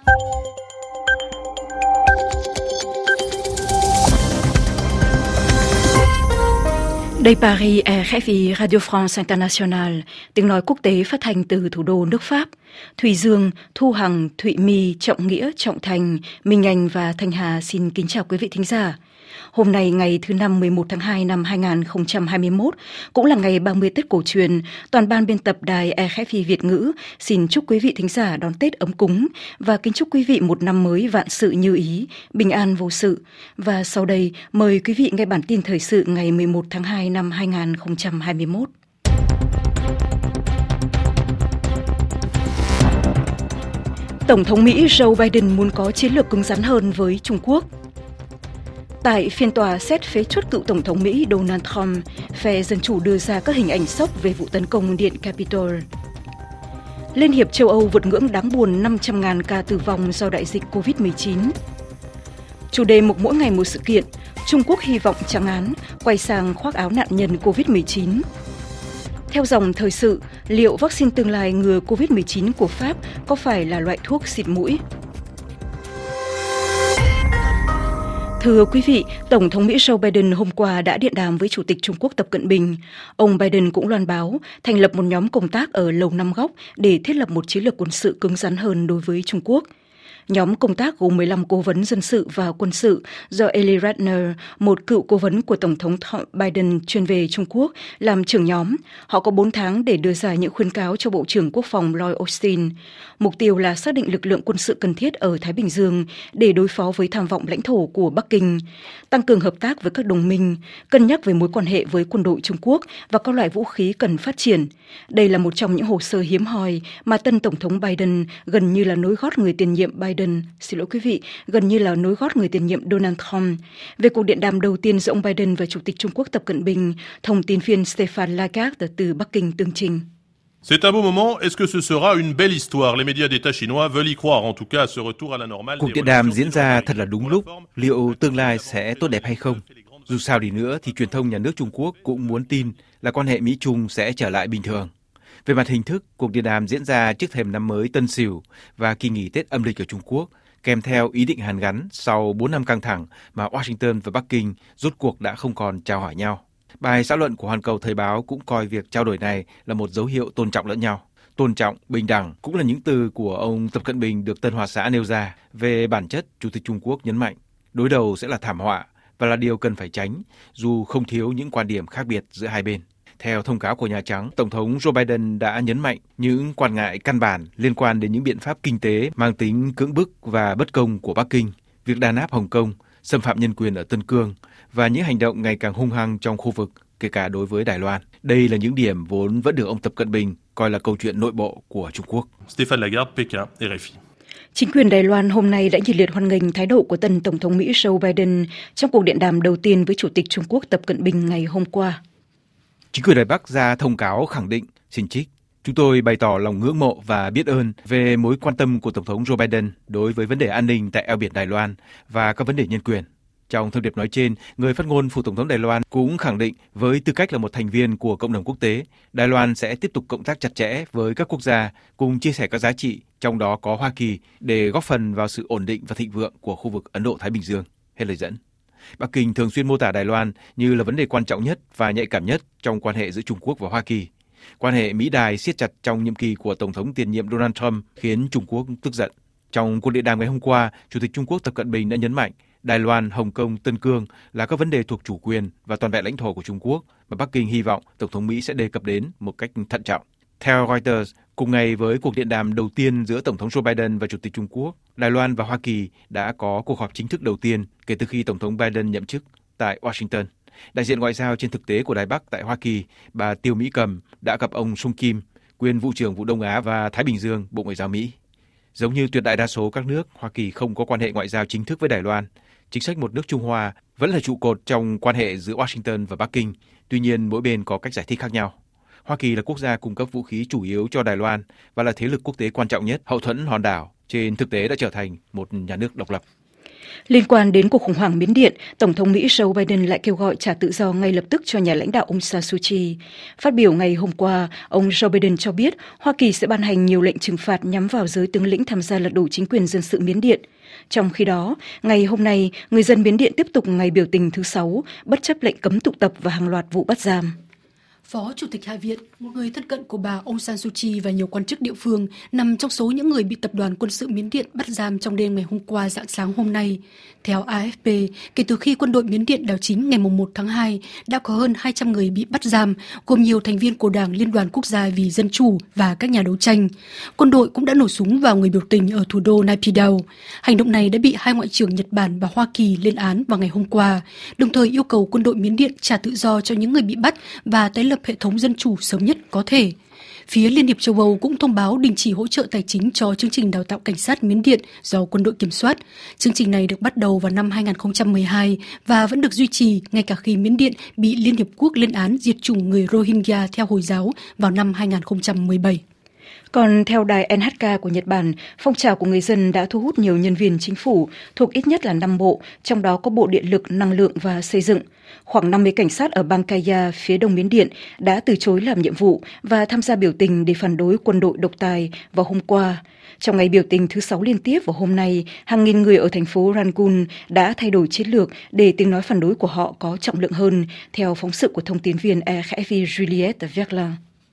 Đây Paris, RFI, Radio France International, tiếng nói quốc tế phát thanh từ thủ đô nước Pháp. Thùy Dương, Thu Hằng, Thụy My, Trọng Nghĩa, Trọng Thành, Minh Anh và Thanh Hà xin kính chào quý vị thính giả. Hôm nay ngày thứ Năm 11 tháng 2 năm 2021, cũng là ngày 30 Tết cổ truyền, toàn ban biên tập đài RFI Việt ngữ xin chúc quý vị thính giả đón Tết ấm cúng và kính chúc quý vị một năm mới vạn sự như ý, bình an vô sự. Và sau đây, mời quý vị nghe bản tin thời sự ngày 11 tháng 2 năm 2021. Tổng thống Mỹ Joe Biden muốn có chiến lược cứng rắn hơn với Trung Quốc. Tại phiên tòa xét phế truất cựu Tổng thống Mỹ Donald Trump, phe Dân Chủ đưa ra các hình ảnh sốc về vụ tấn công Điện Capitol. Liên hiệp châu Âu vượt ngưỡng đáng buồn 500.000 ca tử vong do đại dịch COVID-19. Chủ đề mục mỗi ngày một sự kiện, Trung Quốc hy vọng trắng án, quay sang khoác áo nạn nhân COVID-19. Theo dòng thời sự, liệu vaccine tương lai ngừa COVID-19 của Pháp có phải là loại thuốc xịt mũi? Thưa quý vị, Tổng thống Mỹ Joe Biden hôm qua đã điện đàm với Chủ tịch Trung Quốc Tập Cận Bình. Ông Biden cũng loan báo thành lập một nhóm công tác ở Lầu Năm Góc để thiết lập một chiến lược quân sự cứng rắn hơn đối với Trung Quốc. Nhóm công tác gồm 15 cố vấn dân sự và quân sự do Eli Ratner, một cựu cố vấn của Tổng thống Biden chuyên về Trung Quốc, làm trưởng nhóm. Họ có 4 tháng để đưa ra những khuyến cáo cho Bộ trưởng Quốc phòng Lloyd Austin. Mục tiêu là xác định lực lượng quân sự cần thiết ở Thái Bình Dương để đối phó với tham vọng lãnh thổ của Bắc Kinh, tăng cường hợp tác với các đồng minh, cân nhắc về mối quan hệ với quân đội Trung Quốc và các loại vũ khí cần phát triển. Đây là một trong những hồ sơ hiếm hoi mà tân Tổng thống Biden gần như là nối gót người tiền nhiệm gần như là nối gót người tiền nhiệm Donald Trump. Về cuộc điện đàm đầu tiên giữa ông Biden và Chủ tịch Trung Quốc Tập Cận Bình, thông tin viên Stéphane Lagarde từ Bắc Kinh tường trình. C'est un beau moment. Est-ce que ce sera une belle histoire? Les médias d'État chinois veulent y croire, en tout cas, à ce retour à la normale. Cuộc điện đàm diễn ra thật là đúng lúc. Liệu tương lai sẽ tốt đẹp hay không? Dù sao đi nữa thì truyền thông nhà nước Trung Quốc cũng muốn tin là quan hệ Mỹ-Trung sẽ trở lại bình thường. Về mặt hình thức, cuộc điện đàm diễn ra trước thềm năm mới Tân Sửu và kỳ nghỉ Tết âm lịch ở Trung Quốc, kèm theo ý định hàn gắn sau 4 năm căng thẳng mà Washington và Bắc Kinh rốt cuộc đã không còn chào hỏi nhau. Bài xã luận của Hoàn Cầu Thời báo cũng coi việc trao đổi này là một dấu hiệu tôn trọng lẫn nhau. Tôn trọng, bình đẳng cũng là những từ của ông Tập Cận Bình được Tân Hoa Xã nêu ra. Về bản chất, Chủ tịch Trung Quốc nhấn mạnh, đối đầu sẽ là thảm họa và là điều cần phải tránh, dù không thiếu những quan điểm khác biệt giữa hai bên. Theo thông cáo của Nhà Trắng, Tổng thống Joe Biden đã nhấn mạnh những quan ngại căn bản liên quan đến những biện pháp kinh tế mang tính cưỡng bức và bất công của Bắc Kinh, việc đàn áp Hồng Kông, xâm phạm nhân quyền ở Tân Cương và những hành động ngày càng hung hăng trong khu vực, kể cả đối với Đài Loan. Đây là những điểm vốn vẫn được ông Tập Cận Bình coi là câu chuyện nội bộ của Trung Quốc. Stéphane Lagarde, Pékin, RFI. Chính quyền Đài Loan hôm nay đã nhiệt liệt hoan nghênh thái độ của tân Tổng thống Mỹ Joe Biden trong cuộc điện đàm đầu tiên với Chủ tịch Trung Quốc Tập Cận Bình ngày hôm qua. Chính quyền Đài Bắc ra thông cáo khẳng định, xin trích, chúng tôi bày tỏ lòng ngưỡng mộ và biết ơn về mối quan tâm của Tổng thống Joe Biden đối với vấn đề an ninh tại eo biển Đài Loan và các vấn đề nhân quyền. Trong thông điệp nói trên, người phát ngôn phủ Tổng thống Đài Loan cũng khẳng định với tư cách là một thành viên của cộng đồng quốc tế, Đài Loan sẽ tiếp tục cộng tác chặt chẽ với các quốc gia cùng chia sẻ các giá trị, trong đó có Hoa Kỳ, để góp phần vào sự ổn định và thịnh vượng của khu vực Ấn Độ-Thái Bình Dương. Hết lời dẫn. Bắc Kinh thường xuyên mô tả Đài Loan như là vấn đề quan trọng nhất và nhạy cảm nhất trong quan hệ giữa Trung Quốc và Hoa Kỳ. Quan hệ Mỹ-Đài siết chặt trong nhiệm kỳ của Tổng thống tiền nhiệm Donald Trump khiến Trung Quốc tức giận. Trong cuộc điện đàm ngày hôm qua, Chủ tịch Trung Quốc Tập Cận Bình đã nhấn mạnh Đài Loan, Hồng Kông, Tân Cương là các vấn đề thuộc chủ quyền và toàn vẹn lãnh thổ của Trung Quốc mà Bắc Kinh hy vọng Tổng thống Mỹ sẽ đề cập đến một cách thận trọng. Theo Reuters, cùng ngày với cuộc điện đàm đầu tiên giữa Tổng thống Joe Biden và Chủ tịch Trung Quốc, Đài Loan và Hoa Kỳ đã có cuộc họp chính thức đầu tiên kể từ khi Tổng thống Biden nhậm chức tại Washington. Đại diện ngoại giao trên thực tế của Đài Bắc tại Hoa Kỳ, bà Tiêu Mỹ Cầm, đã gặp ông Sung Kim, quyền vụ trưởng vụ Đông Á và Thái Bình Dương, Bộ Ngoại giao Mỹ. Giống như tuyệt đại đa số các nước, Hoa Kỳ không có quan hệ ngoại giao chính thức với Đài Loan. Chính sách một nước Trung Hoa vẫn là trụ cột trong quan hệ giữa Washington và Bắc Kinh, tuy nhiên mỗi bên có cách giải thích khác nhau. Hoa Kỳ là quốc gia cung cấp vũ khí chủ yếu cho Đài Loan và là thế lực quốc tế quan trọng nhất hậu thuẫn hòn đảo, trên thực tế đã trở thành một nhà nước độc lập. Liên quan đến cuộc khủng hoảng Miến Điện, Tổng thống Mỹ Joe Biden lại kêu gọi trả tự do ngay lập tức cho nhà lãnh đạo Aung San Suu Kyi. Phát biểu ngày hôm qua, ông Joe Biden cho biết Hoa Kỳ sẽ ban hành nhiều lệnh trừng phạt nhắm vào giới tướng lĩnh tham gia lật đổ chính quyền dân sự Miến Điện. Trong khi đó, ngày hôm nay, người dân Miến Điện tiếp tục ngày biểu tình thứ 6, bất chấp lệnh cấm tụ tập và hàng loạt vụ bắt giam. Phó Chủ tịch Hạ viện, một người thân cận của bà Aung San Suu Kyi và nhiều quan chức địa phương nằm trong số những người bị tập đoàn quân sự Miến Điện bắt giam trong đêm ngày hôm qua rạng sáng hôm nay. Theo AFP, kể từ khi quân đội Miến Điện đảo chính ngày 1 tháng 2, đã có hơn 200 người bị bắt giam, gồm nhiều thành viên của Đảng Liên đoàn Quốc gia vì Dân chủ và các nhà đấu tranh. Quân đội cũng đã nổ súng vào người biểu tình ở thủ đô Naypyidaw. Hành động này đã bị hai ngoại trưởng Nhật Bản và Hoa Kỳ lên án vào ngày hôm qua, đồng thời yêu cầu quân đội Miến Điện trả tự do cho những người bị bắt và tái lập hệ thống dân chủ sớm nhất có thể. Phía Liên hiệp châu Âu cũng thông báo đình chỉ hỗ trợ tài chính cho chương trình đào tạo cảnh sát Miến Điện do quân đội kiểm soát. Chương trình này được bắt đầu vào năm 2012 và vẫn được duy trì ngay cả khi Miến Điện bị Liên hiệp quốc lên án diệt chủng người Rohingya theo Hồi giáo vào năm 2017. Còn theo đài NHK của Nhật Bản, phong trào của người dân đã thu hút nhiều nhân viên chính phủ thuộc ít nhất là 5 bộ, trong đó có Bộ Điện lực, Năng lượng và Xây dựng. Khoảng 50 cảnh sát ở bang Kaya, phía đông Miến Điện, đã từ chối làm nhiệm vụ và tham gia biểu tình để phản đối quân đội độc tài vào hôm qua. Trong ngày biểu tình thứ 6 liên tiếp vào hôm nay, hàng nghìn người ở thành phố Rangoon đã thay đổi chiến lược để tiếng nói phản đối của họ có trọng lượng hơn, theo phóng sự của thông tin viên RFI Juliette Verlin.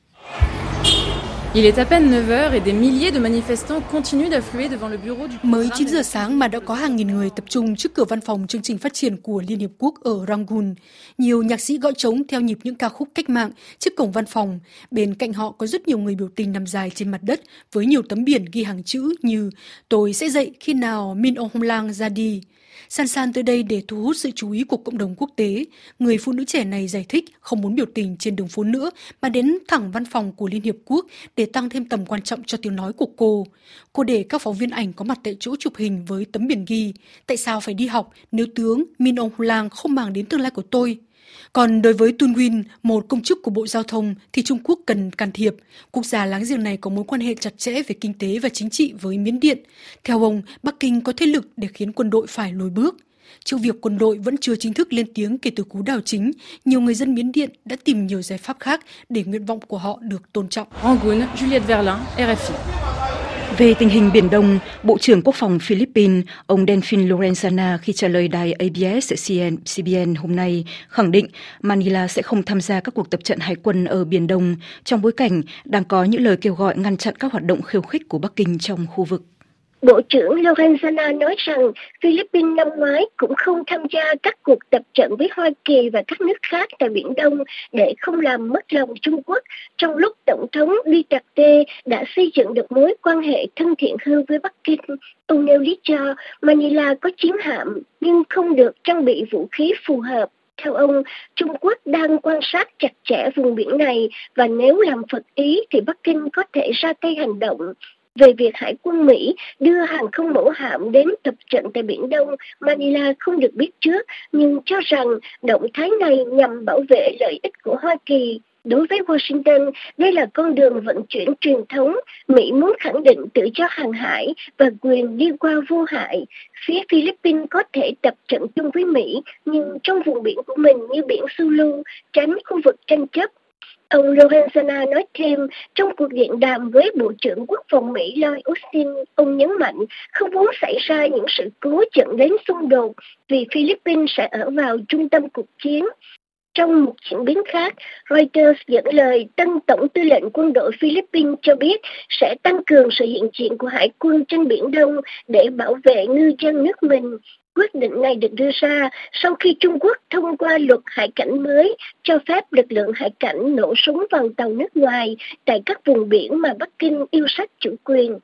Il est à peine 9 heures et des milliers de manifestants continuent d'affluer devant le bureau du Mới 9 giờ sáng mà đã có hàng nghìn người tập trung trước cửa văn phòng chương trình phát triển của Liên Hiệp Quốc ở Rangoon. Nhiều nhạc sĩ gõ trống theo nhịp những ca khúc cách mạng trước cổng văn phòng. Bên cạnh họ có rất nhiều người biểu tình nằm dài trên mặt đất với nhiều tấm biển ghi hàng chữ như "Tôi sẽ dậy khi nào Min Aung Hlaing ra đi". San tới đây để thu hút sự chú ý của cộng đồng quốc tế. Người phụ nữ trẻ này giải thích không muốn biểu tình trên đường phố nữa mà đến thẳng văn phòng của Liên Hiệp Quốc để tăng thêm tầm quan trọng cho tiếng nói của cô. Cô để các phóng viên ảnh có mặt tại chỗ chụp hình với tấm biển ghi "Tại sao phải đi học nếu tướng Min Aung Hlaing không màng đến tương lai của tôi?" Còn đối với Tun Win, một công chức của Bộ Giao thông, thì Trung Quốc cần can thiệp. Quốc gia láng giềng này có mối quan hệ chặt chẽ về kinh tế và chính trị với Miến Điện. Theo ông, Bắc Kinh có thế lực để khiến quân đội phải lùi bước. Trước việc quân đội vẫn chưa chính thức lên tiếng kể từ cú đảo chính, nhiều người dân Miến Điện đã tìm nhiều giải pháp khác để nguyện vọng của họ được tôn trọng. Rangoon, Juliette Verlin, RFI. Về tình hình Biển Đông, Bộ trưởng Quốc phòng Philippines, ông Delfin Lorenzana khi trả lời đài ABS-CBN hôm nay khẳng định Manila sẽ không tham gia các cuộc tập trận hải quân ở Biển Đông trong bối cảnh đang có những lời kêu gọi ngăn chặn các hoạt động khiêu khích của Bắc Kinh trong khu vực. Bộ trưởng Lorenzana nói rằng Philippines năm ngoái cũng không tham gia các cuộc tập trận với Hoa Kỳ và các nước khác tại Biển Đông để không làm mất lòng Trung Quốc, trong lúc Tổng thống Duterte đã xây dựng được mối quan hệ thân thiện hơn với Bắc Kinh. Ông nêu lý do Manila có chiến hạm nhưng không được trang bị vũ khí phù hợp. Theo ông, Trung Quốc đang quan sát chặt chẽ vùng biển này và nếu làm phật ý thì Bắc Kinh có thể ra tay hành động. Về việc Hải quân Mỹ đưa hàng không mẫu hạm đến tập trận tại Biển Đông, Manila không được biết trước, nhưng cho rằng động thái này nhằm bảo vệ lợi ích của Hoa Kỳ. Đối với Washington, đây là con đường vận chuyển truyền thống. Mỹ muốn khẳng định tự do hàng hải và quyền đi qua vô hại. Phía Philippines có thể tập trận chung với Mỹ, nhưng trong vùng biển của mình như biển Sulu, tránh khu vực tranh chấp. Ông Lorenzana nói thêm, trong cuộc điện đàm với Bộ trưởng Quốc phòng Mỹ Lloyd Austin, ông nhấn mạnh không muốn xảy ra những sự cố dẫn đến xung đột vì Philippines sẽ ở vào trung tâm cuộc chiến. Trong một diễn biến khác, Reuters dẫn lời tân tổng tư lệnh quân đội Philippines cho biết sẽ tăng cường sự hiện diện của hải quân trên Biển Đông để bảo vệ ngư dân nước mình. Quyết định này được đưa ra sau khi Trung Quốc thông qua luật hải cảnh mới cho phép lực lượng hải cảnh nổ súng vào tàu nước ngoài tại các vùng biển mà Bắc Kinh yêu sách chủ quyền.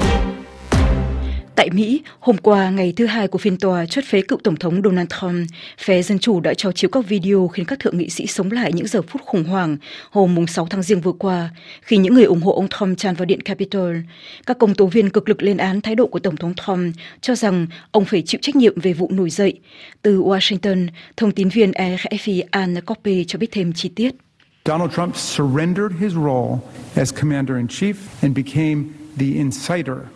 Tại Mỹ, hôm qua, ngày thứ hai của phiên tòa chốt phế cựu Tổng thống Donald Trump, phe Dân Chủ đã cho chiếu các video khiến các thượng nghị sĩ sống lại những giờ phút khủng hoảng hôm 6 tháng Giêng vừa qua, khi những người ủng hộ ông Trump tràn vào Điện Capitol. Các công tố viên cực lực lên án thái độ của Tổng thống Trump, cho rằng ông phải chịu trách nhiệm về vụ nổi dậy. Từ Washington, thông tín viên RFI Anne Coppe cho biết thêm chi tiết. Donald Trump surrendered his role as Commander-in-Chief and became the inciter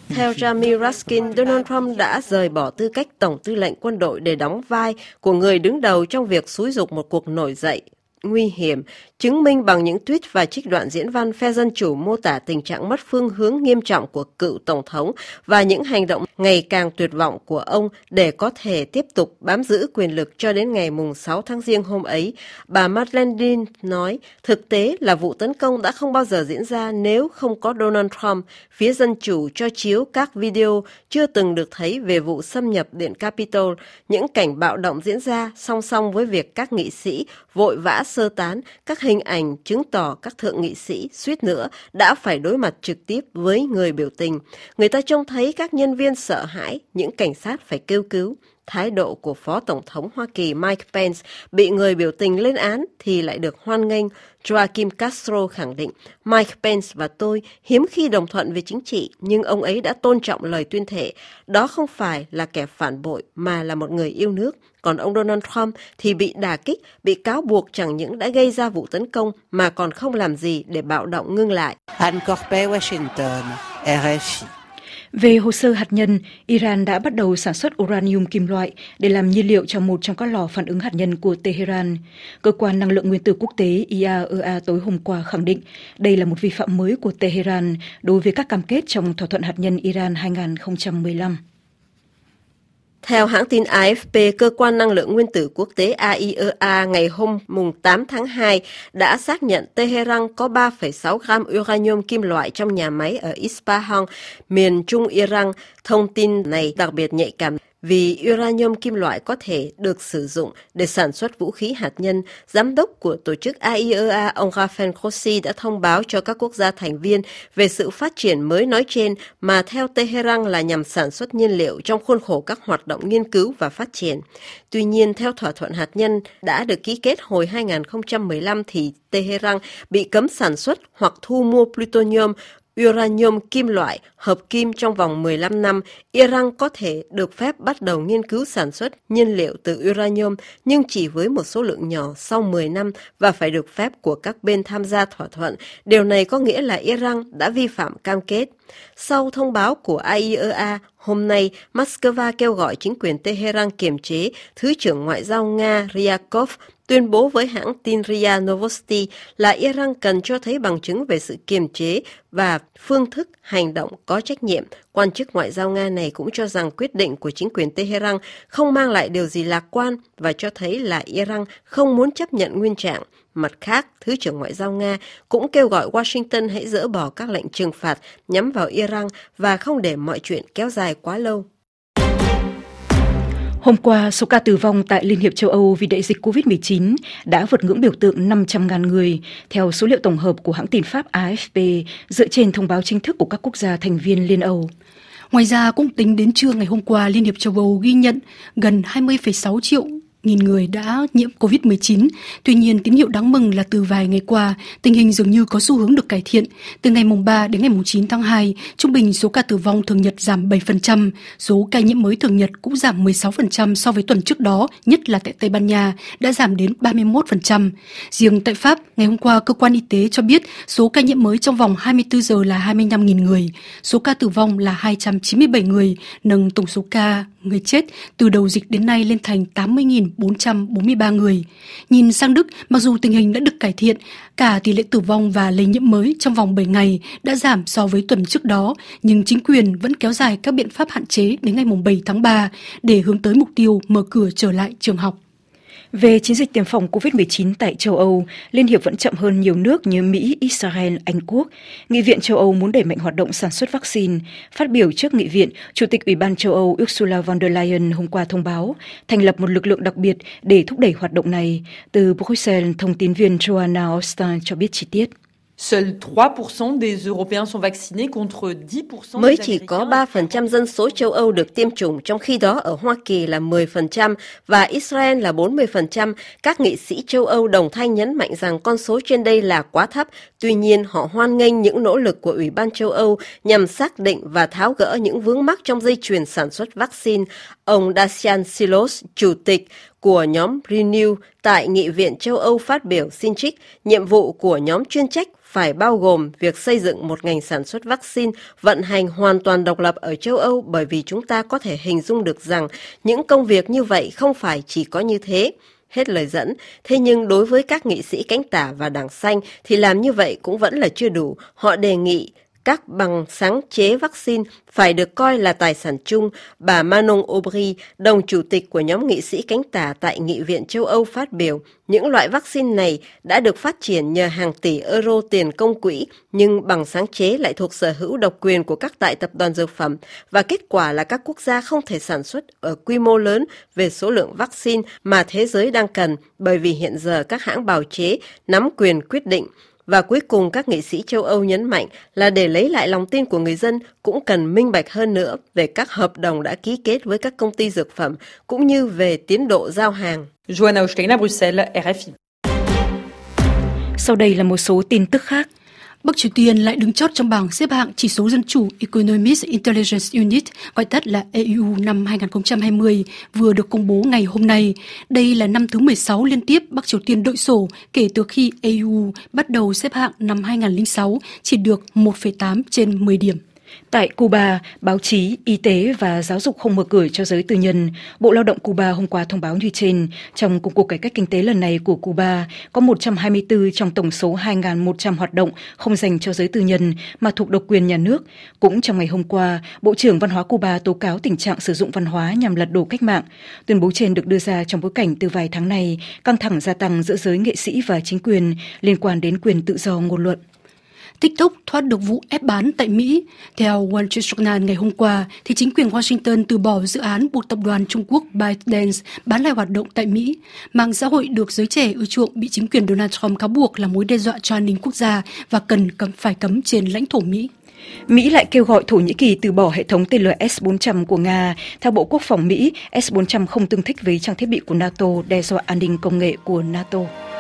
Theo Jamie Raskin, Donald Trump đã rời bỏ tư cách Tổng tư lệnh quân đội để đóng vai của người đứng đầu trong việc xúi giục một cuộc nổi dậy nguy hiểm, chứng minh bằng những tweet và trích đoạn diễn văn phe Dân Chủ mô tả tình trạng mất phương hướng nghiêm trọng của cựu Tổng thống và những hành động ngày càng tuyệt vọng của ông để có thể tiếp tục bám giữ quyền lực cho đến ngày 6 tháng Giêng hôm ấy. Bà Madeleine Dean nói, thực tế là vụ tấn công đã không bao giờ diễn ra nếu không có Donald Trump. Phía Dân Chủ cho chiếu các video chưa từng được thấy về vụ xâm nhập Điện Capitol, những cảnh bạo động diễn ra song song với việc các nghị sĩ vội vã sơ tán, các hình ảnh chứng tỏ các thượng nghị sĩ suýt nữa đã phải đối mặt trực tiếp với người biểu tình. Người ta trông thấy các nhân viên sợ hãi, những cảnh sát phải kêu cứu. Thái độ của Phó Tổng thống Hoa Kỳ Mike Pence bị người biểu tình lên án thì lại được hoan nghênh. Joaquim Castro khẳng định, Mike Pence và tôi hiếm khi đồng thuận về chính trị, nhưng ông ấy đã tôn trọng lời tuyên thệ. Đó không phải là kẻ phản bội mà là một người yêu nước. Còn ông Donald Trump thì bị đả kích, bị cáo buộc chẳng những đã gây ra vụ tấn công mà còn không làm gì để bạo động ngưng lại. Anne Corpé, Washington, RFI. Về hồ sơ hạt nhân, Iran đã bắt đầu sản xuất uranium kim loại để làm nhiên liệu cho một trong các lò phản ứng hạt nhân của Tehran. Cơ quan năng lượng nguyên tử quốc tế IAEA tối hôm qua khẳng định đây là một vi phạm mới của Tehran đối với các cam kết trong thỏa thuận hạt nhân Iran 2015. Theo hãng tin AFP, Cơ quan Năng lượng Nguyên tử Quốc tế IAEA ngày hôm 8 tháng 2 đã xác nhận Tehran có 3,6 gram uranium kim loại trong nhà máy ở Isfahan, miền trung Iran. Thông tin này đặc biệt nhạy cảm vì uranium kim loại có thể được sử dụng để sản xuất vũ khí hạt nhân. Giám đốc của tổ chức IAEA, ông Rafael Grossi đã thông báo cho các quốc gia thành viên về sự phát triển mới nói trên mà theo Tehran là nhằm sản xuất nhiên liệu trong khuôn khổ các hoạt động nghiên cứu và phát triển. Tuy nhiên, theo thỏa thuận hạt nhân đã được ký kết hồi 2015 thì Tehran bị cấm sản xuất hoặc thu mua plutonium, uranium kim loại, hợp kim trong vòng 15 năm, Iran có thể được phép bắt đầu nghiên cứu sản xuất nhiên liệu từ uranium nhưng chỉ với một số lượng nhỏ sau 10 năm và phải được phép của các bên tham gia thỏa thuận. Điều này có nghĩa là Iran đã vi phạm cam kết. Sau thông báo của IAEA, hôm nay, Moscow kêu gọi chính quyền Tehran kiềm chế. Thứ trưởng Ngoại giao Nga Ryakov tuyên bố với hãng tin RIA Novosti là Iran cần cho thấy bằng chứng về sự kiềm chế và phương thức hành động có trách nhiệm. Quan chức ngoại giao Nga này cũng cho rằng quyết định của chính quyền Tehran không mang lại điều gì lạc quan và cho thấy là Iran không muốn chấp nhận nguyên trạng. Mặt khác, Thứ trưởng Ngoại giao Nga cũng kêu gọi Washington hãy dỡ bỏ các lệnh trừng phạt nhắm vào Iran và không để mọi chuyện kéo dài quá lâu. Hôm qua, số ca tử vong tại Liên hiệp châu Âu vì đại dịch COVID-19 đã vượt ngưỡng biểu tượng 500.000 người, theo số liệu tổng hợp của hãng tin Pháp AFP dựa trên thông báo chính thức của các quốc gia thành viên Liên Âu. Ngoài ra, cũng tính đến trưa ngày hôm qua, Liên hiệp châu Âu ghi nhận gần 20,6 triệu người đã nhiễm COVID-19. Tuy nhiên, tín hiệu đáng mừng là từ vài ngày qua, tình hình dường như có xu hướng được cải thiện. Từ ngày 3 đến ngày 9 tháng 2, trung bình số ca tử vong thường nhật giảm 7%, số ca nhiễm mới thường nhật cũng giảm 16% so với tuần trước đó, nhất là tại Tây Ban Nha, đã giảm đến 31%. Riêng tại Pháp, ngày hôm qua, cơ quan y tế cho biết số ca nhiễm mới trong vòng 24 giờ là 25.000 người, số ca tử vong là 297 người, nâng tổng số ca người chết từ đầu dịch đến nay lên thành 80.443 người. Nhìn sang Đức, mặc dù tình hình đã được cải thiện, cả tỷ lệ tử vong và lây nhiễm mới trong vòng 7 ngày đã giảm so với tuần trước đó, nhưng chính quyền vẫn kéo dài các biện pháp hạn chế đến ngày 7 tháng 3 để hướng tới mục tiêu mở cửa trở lại trường học. Về chiến dịch tiêm phòng COVID-19 tại châu Âu, Liên hiệp vẫn chậm hơn nhiều nước như Mỹ, Israel, Anh Quốc. Nghị viện châu Âu muốn đẩy mạnh hoạt động sản xuất vaccine. Phát biểu trước Nghị viện, Chủ tịch Ủy ban châu Âu Ursula von der Leyen hôm qua thông báo thành lập một lực lượng đặc biệt để thúc đẩy hoạt động này. Từ Bruxelles, thông tin viên Joanna Austin cho biết chi tiết. Seuls 3% des Européens sont vaccinés contre 10%. Mới chỉ có 3% dân số châu Âu được tiêm chủng, trong khi đó ở Hoa Kỳ là 10% và Israel là 40%. Các nghị sĩ châu Âu đồng thanh nhấn mạnh rằng con số trên đây là quá thấp. Tuy nhiên, họ hoan nghênh những nỗ lực của Ủy ban châu Âu nhằm xác định và tháo gỡ những vướng mắc trong dây chuyền sản xuất vaccine. Ông Dacian Silos, Chủ tịch của nhóm Renew tại Nghị viện châu Âu phát biểu xin trích, nhiệm vụ của nhóm chuyên trách phải bao gồm việc xây dựng một ngành sản xuất vaccine vận hành hoàn toàn độc lập ở châu Âu, bởi vì chúng ta có thể hình dung được rằng những công việc như vậy không phải chỉ có như thế. Hết lời dẫn. Thế nhưng đối với các nghị sĩ cánh tả và Đảng Xanh thì làm như vậy cũng vẫn là chưa đủ. Họ đề nghị các bằng sáng chế vaccine phải được coi là tài sản chung. Bà Manon Aubry, đồng chủ tịch của nhóm nghị sĩ cánh tả tại Nghị viện châu Âu phát biểu, những loại vaccine này đã được phát triển nhờ hàng tỷ euro tiền công quỹ, nhưng bằng sáng chế lại thuộc sở hữu độc quyền của các đại tập đoàn dược phẩm, và kết quả là các quốc gia không thể sản xuất ở quy mô lớn về số lượng vaccine mà thế giới đang cần, bởi vì hiện giờ các hãng bào chế nắm quyền quyết định. Và cuối cùng, các nghị sĩ châu Âu nhấn mạnh là để lấy lại lòng tin của người dân cũng cần minh bạch hơn nữa về các hợp đồng đã ký kết với các công ty dược phẩm, cũng như về tiến độ giao hàng. Joanna Ostein, Bruxelles, RFI. Sau đây là một số tin tức khác. Bắc Triều Tiên lại đứng chót trong bảng xếp hạng chỉ số dân chủ Economic Intelligence Unit, gọi tắt là EIU năm 2020, vừa được công bố ngày hôm nay. Đây là năm thứ 16 liên tiếp Bắc Triều Tiên đội sổ kể từ khi EIU bắt đầu xếp hạng năm 2006, chỉ được 1,8 trên 10 điểm. Tại Cuba, báo chí, y tế và giáo dục không mở cửa cho giới tư nhân. Bộ Lao động Cuba hôm qua thông báo như trên, trong công cuộc cải cách kinh tế lần này của Cuba, có 124 trong tổng số 2.100 hoạt động không dành cho giới tư nhân mà thuộc độc quyền nhà nước. Cũng trong ngày hôm qua, Bộ trưởng Văn hóa Cuba tố cáo tình trạng sử dụng văn hóa nhằm lật đổ cách mạng. Tuyên bố trên được đưa ra trong bối cảnh từ vài tháng này, căng thẳng gia tăng giữa giới nghệ sĩ và chính quyền liên quan đến quyền tự do ngôn luận. TikTok thoát được vụ ép bán tại Mỹ. Theo Wall Street Journal ngày hôm qua, thì chính quyền Washington từ bỏ dự án buộc tập đoàn Trung Quốc ByteDance bán lại hoạt động tại Mỹ. Mạng xã hội được giới trẻ ưa chuộng bị chính quyền Donald Trump cáo buộc là mối đe dọa cho an ninh quốc gia và phải cấm trên lãnh thổ Mỹ. Mỹ lại kêu gọi Thổ Nhĩ Kỳ từ bỏ hệ thống tên lửa S-400 của Nga. Theo Bộ Quốc phòng Mỹ, S-400 không tương thích với trang thiết bị của NATO, đe dọa an ninh công nghệ của NATO.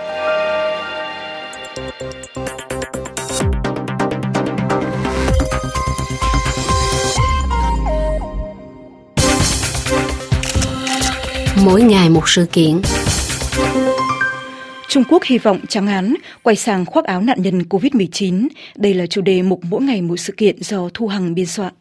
Mỗi ngày một sự kiện. Trung Quốc hy vọng trắng án quay sang khoác áo nạn nhân COVID-19. Đây là chủ đề mục Mỗi ngày một sự kiện do Thu Hằng biên soạn.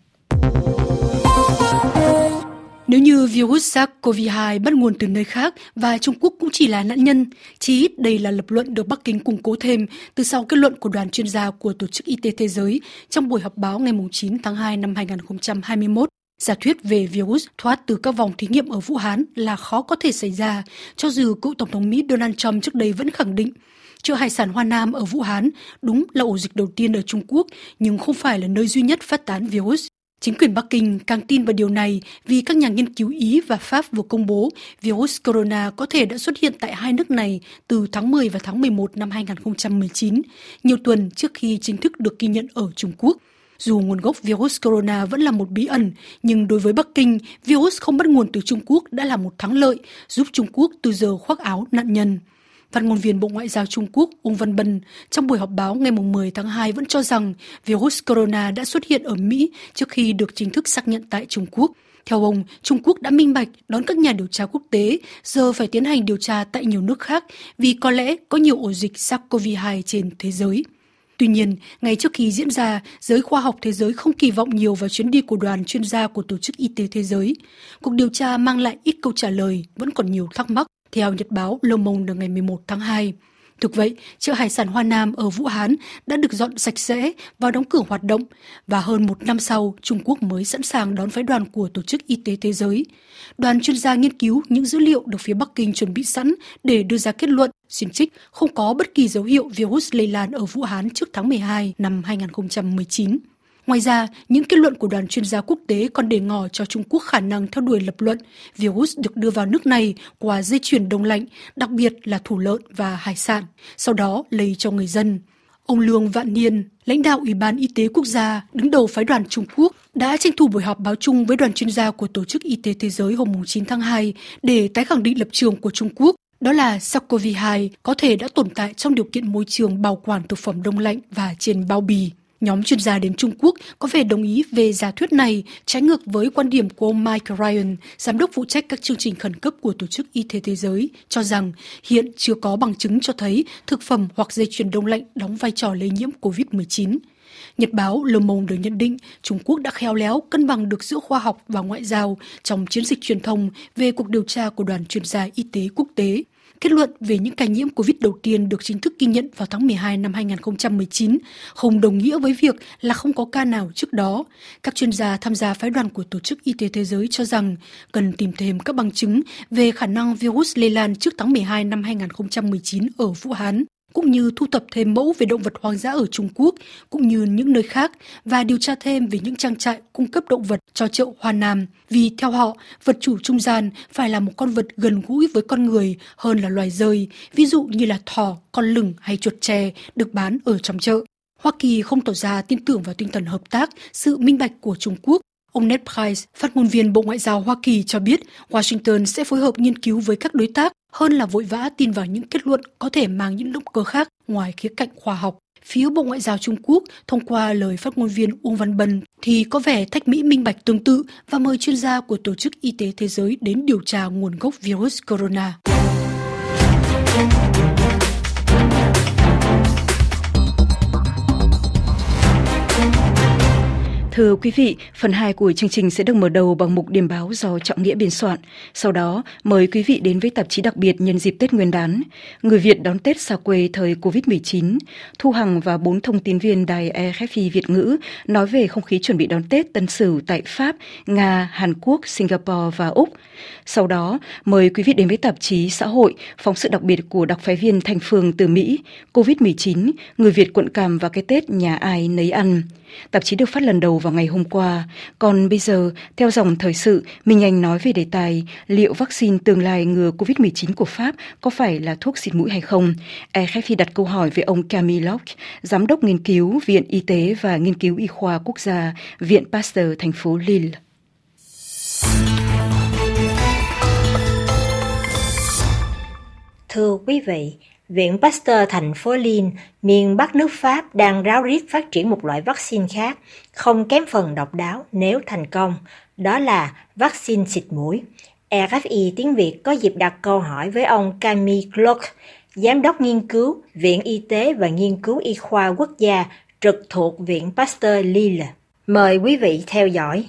Nếu như virus SARS-CoV-2 bắt nguồn từ nơi khác và Trung Quốc cũng chỉ là nạn nhân, chí ít đây là lập luận được Bắc Kinh củng cố thêm từ sau kết luận của đoàn chuyên gia của Tổ chức Y tế Thế giới trong buổi họp báo ngày 9 tháng 2 năm 2021. Giả thuyết về virus thoát từ các vòng thí nghiệm ở Vũ Hán là khó có thể xảy ra, cho dù cựu Tổng thống Mỹ Donald Trump trước đây vẫn khẳng định chợ hải sản Hoa Nam ở Vũ Hán đúng là ổ dịch đầu tiên ở Trung Quốc, nhưng không phải là nơi duy nhất phát tán virus. Chính quyền Bắc Kinh càng tin vào điều này vì các nhà nghiên cứu Ý và Pháp vừa công bố virus corona có thể đã xuất hiện tại hai nước này từ tháng 10 và tháng 11 năm 2019, nhiều tuần trước khi chính thức được ghi nhận ở Trung Quốc. Dù nguồn gốc virus corona vẫn là một bí ẩn, nhưng đối với Bắc Kinh, virus không bắt nguồn từ Trung Quốc đã là một thắng lợi, giúp Trung Quốc từ giờ khoác áo nạn nhân. Phát ngôn viên Bộ Ngoại giao Trung Quốc Uông Văn Bân trong buổi họp báo ngày 10 tháng 2 vẫn cho rằng virus corona đã xuất hiện ở Mỹ trước khi được chính thức xác nhận tại Trung Quốc. Theo ông, Trung Quốc đã minh bạch đón các nhà điều tra quốc tế, giờ phải tiến hành điều tra tại nhiều nước khác vì có lẽ có nhiều ổ dịch SARS-CoV-2 trên thế giới. Tuy nhiên, ngay trước khi diễn ra, giới khoa học thế giới không kỳ vọng nhiều vào chuyến đi của đoàn chuyên gia của Tổ chức Y tế Thế giới. Cuộc điều tra mang lại ít câu trả lời, vẫn còn nhiều thắc mắc, theo nhật báo Le Monde ngày 11 tháng 2. Thực vậy, chợ hải sản Hoa Nam ở Vũ Hán đã được dọn sạch sẽ và đóng cửa hoạt động, và hơn một năm sau, Trung Quốc mới sẵn sàng đón phái đoàn của Tổ chức Y tế Thế giới. Đoàn chuyên gia nghiên cứu những dữ liệu được phía Bắc Kinh chuẩn bị sẵn để đưa ra kết luận, xin trích, không có bất kỳ dấu hiệu virus lây lan ở Vũ Hán trước tháng 12 năm 2019. Ngoài ra, những kết luận của đoàn chuyên gia quốc tế còn để ngỏ cho Trung Quốc khả năng theo đuổi lập luận virus được đưa vào nước này qua dây chuyền đông lạnh, đặc biệt là thủ lợn và hải sản, sau đó lây cho người dân. Ông Lương Vạn Niên, lãnh đạo Ủy ban Y tế Quốc gia, đứng đầu phái đoàn Trung Quốc, đã tranh thủ buổi họp báo chung với đoàn chuyên gia của Tổ chức Y tế Thế giới hôm 9 tháng 2 để tái khẳng định lập trường của Trung Quốc, đó là SARS-CoV-2 có thể đã tồn tại trong điều kiện môi trường bảo quản thực phẩm đông lạnh và trên bao bì. Nhóm chuyên gia đến Trung Quốc có vẻ đồng ý về giả thuyết này, trái ngược với quan điểm của ông Mike Ryan, giám đốc phụ trách các chương trình khẩn cấp của Tổ chức Y tế Thế giới, cho rằng hiện chưa có bằng chứng cho thấy thực phẩm hoặc dây chuyền đông lạnh đóng vai trò lây nhiễm COVID-19. Nhật báo Le Monde nhận định Trung Quốc đã khéo léo cân bằng được giữa khoa học và ngoại giao trong chiến dịch truyền thông về cuộc điều tra của đoàn chuyên gia y tế quốc tế. Kết luận về những ca nhiễm COVID đầu tiên được chính thức ghi nhận vào tháng 12 năm 2019 không đồng nghĩa với việc là không có ca nào trước đó. Các chuyên gia tham gia phái đoàn của Tổ chức Y tế Thế giới cho rằng cần tìm thêm các bằng chứng về khả năng virus lây lan trước tháng 12 năm 2019 ở Vũ Hán, cũng như thu thập thêm mẫu về động vật hoang dã ở Trung Quốc, cũng như những nơi khác, và điều tra thêm về những trang trại cung cấp động vật cho chợ Hoa Nam. Vì theo họ, vật chủ trung gian phải là một con vật gần gũi với con người hơn là loài dơi, ví dụ như là thỏ, con lửng hay chuột tre được bán ở trong chợ. Hoa Kỳ không tỏ ra tin tưởng vào tinh thần hợp tác, sự minh bạch của Trung Quốc. Ông Ned Price, phát ngôn viên Bộ Ngoại giao Hoa Kỳ cho biết Washington sẽ phối hợp nghiên cứu với các đối tác hơn là vội vã tin vào những kết luận có thể mang những động cơ khác ngoài khía cạnh khoa học. Phía Bộ Ngoại giao Trung Quốc, thông qua lời phát ngôn viên Uông Văn Bân, thì có vẻ thách Mỹ minh bạch tương tự và mời chuyên gia của Tổ chức Y tế Thế giới đến điều tra nguồn gốc virus corona. Thưa quý vị, phần 2 của chương trình sẽ được mở đầu bằng mục điểm báo do Trọng Nghĩa biên soạn. Sau đó, mời quý vị đến với tạp chí đặc biệt nhân dịp Tết Nguyên đán, Người Việt đón Tết xa quê thời Covid-19. Thu Hằng và 4 thông tin viên đài RFI Việt ngữ nói về không khí chuẩn bị đón Tết Tân Sửu tại Pháp, Nga, Hàn Quốc, Singapore và Úc. Sau đó, mời quý vị đến với tạp chí Xã hội, phóng sự đặc biệt của đặc phái viên Thanh Phương từ Mỹ, Covid-19, người Việt quặn cảm và cái Tết nhà ai nấy ăn. Tạp chí được phát lần đầu vào ngày hôm qua. Còn bây giờ, theo dòng thời sự, Minh Anh nói về đề tài liệu vaccine tương lai ngừa Covid-19 của Pháp có phải là thuốc xịt mũi hay không? RFI đặt câu hỏi về ông Camille Locke, Giám đốc nghiên cứu Viện Y tế và Nghiên cứu Y khoa Quốc gia, Viện Pasteur thành phố Lille. Thưa quý vị, Viện Pasteur thành phố Lille, miền Bắc nước Pháp đang ráo riết phát triển một loại vaccine khác, không kém phần độc đáo nếu thành công, đó là vaccine xịt mũi. RFI tiếng Việt có dịp đặt câu hỏi với ông Camille Locke, Giám đốc nghiên cứu Viện Y tế và Nghiên cứu Y khoa Quốc gia trực thuộc Viện Pasteur Lille. Mời quý vị theo dõi.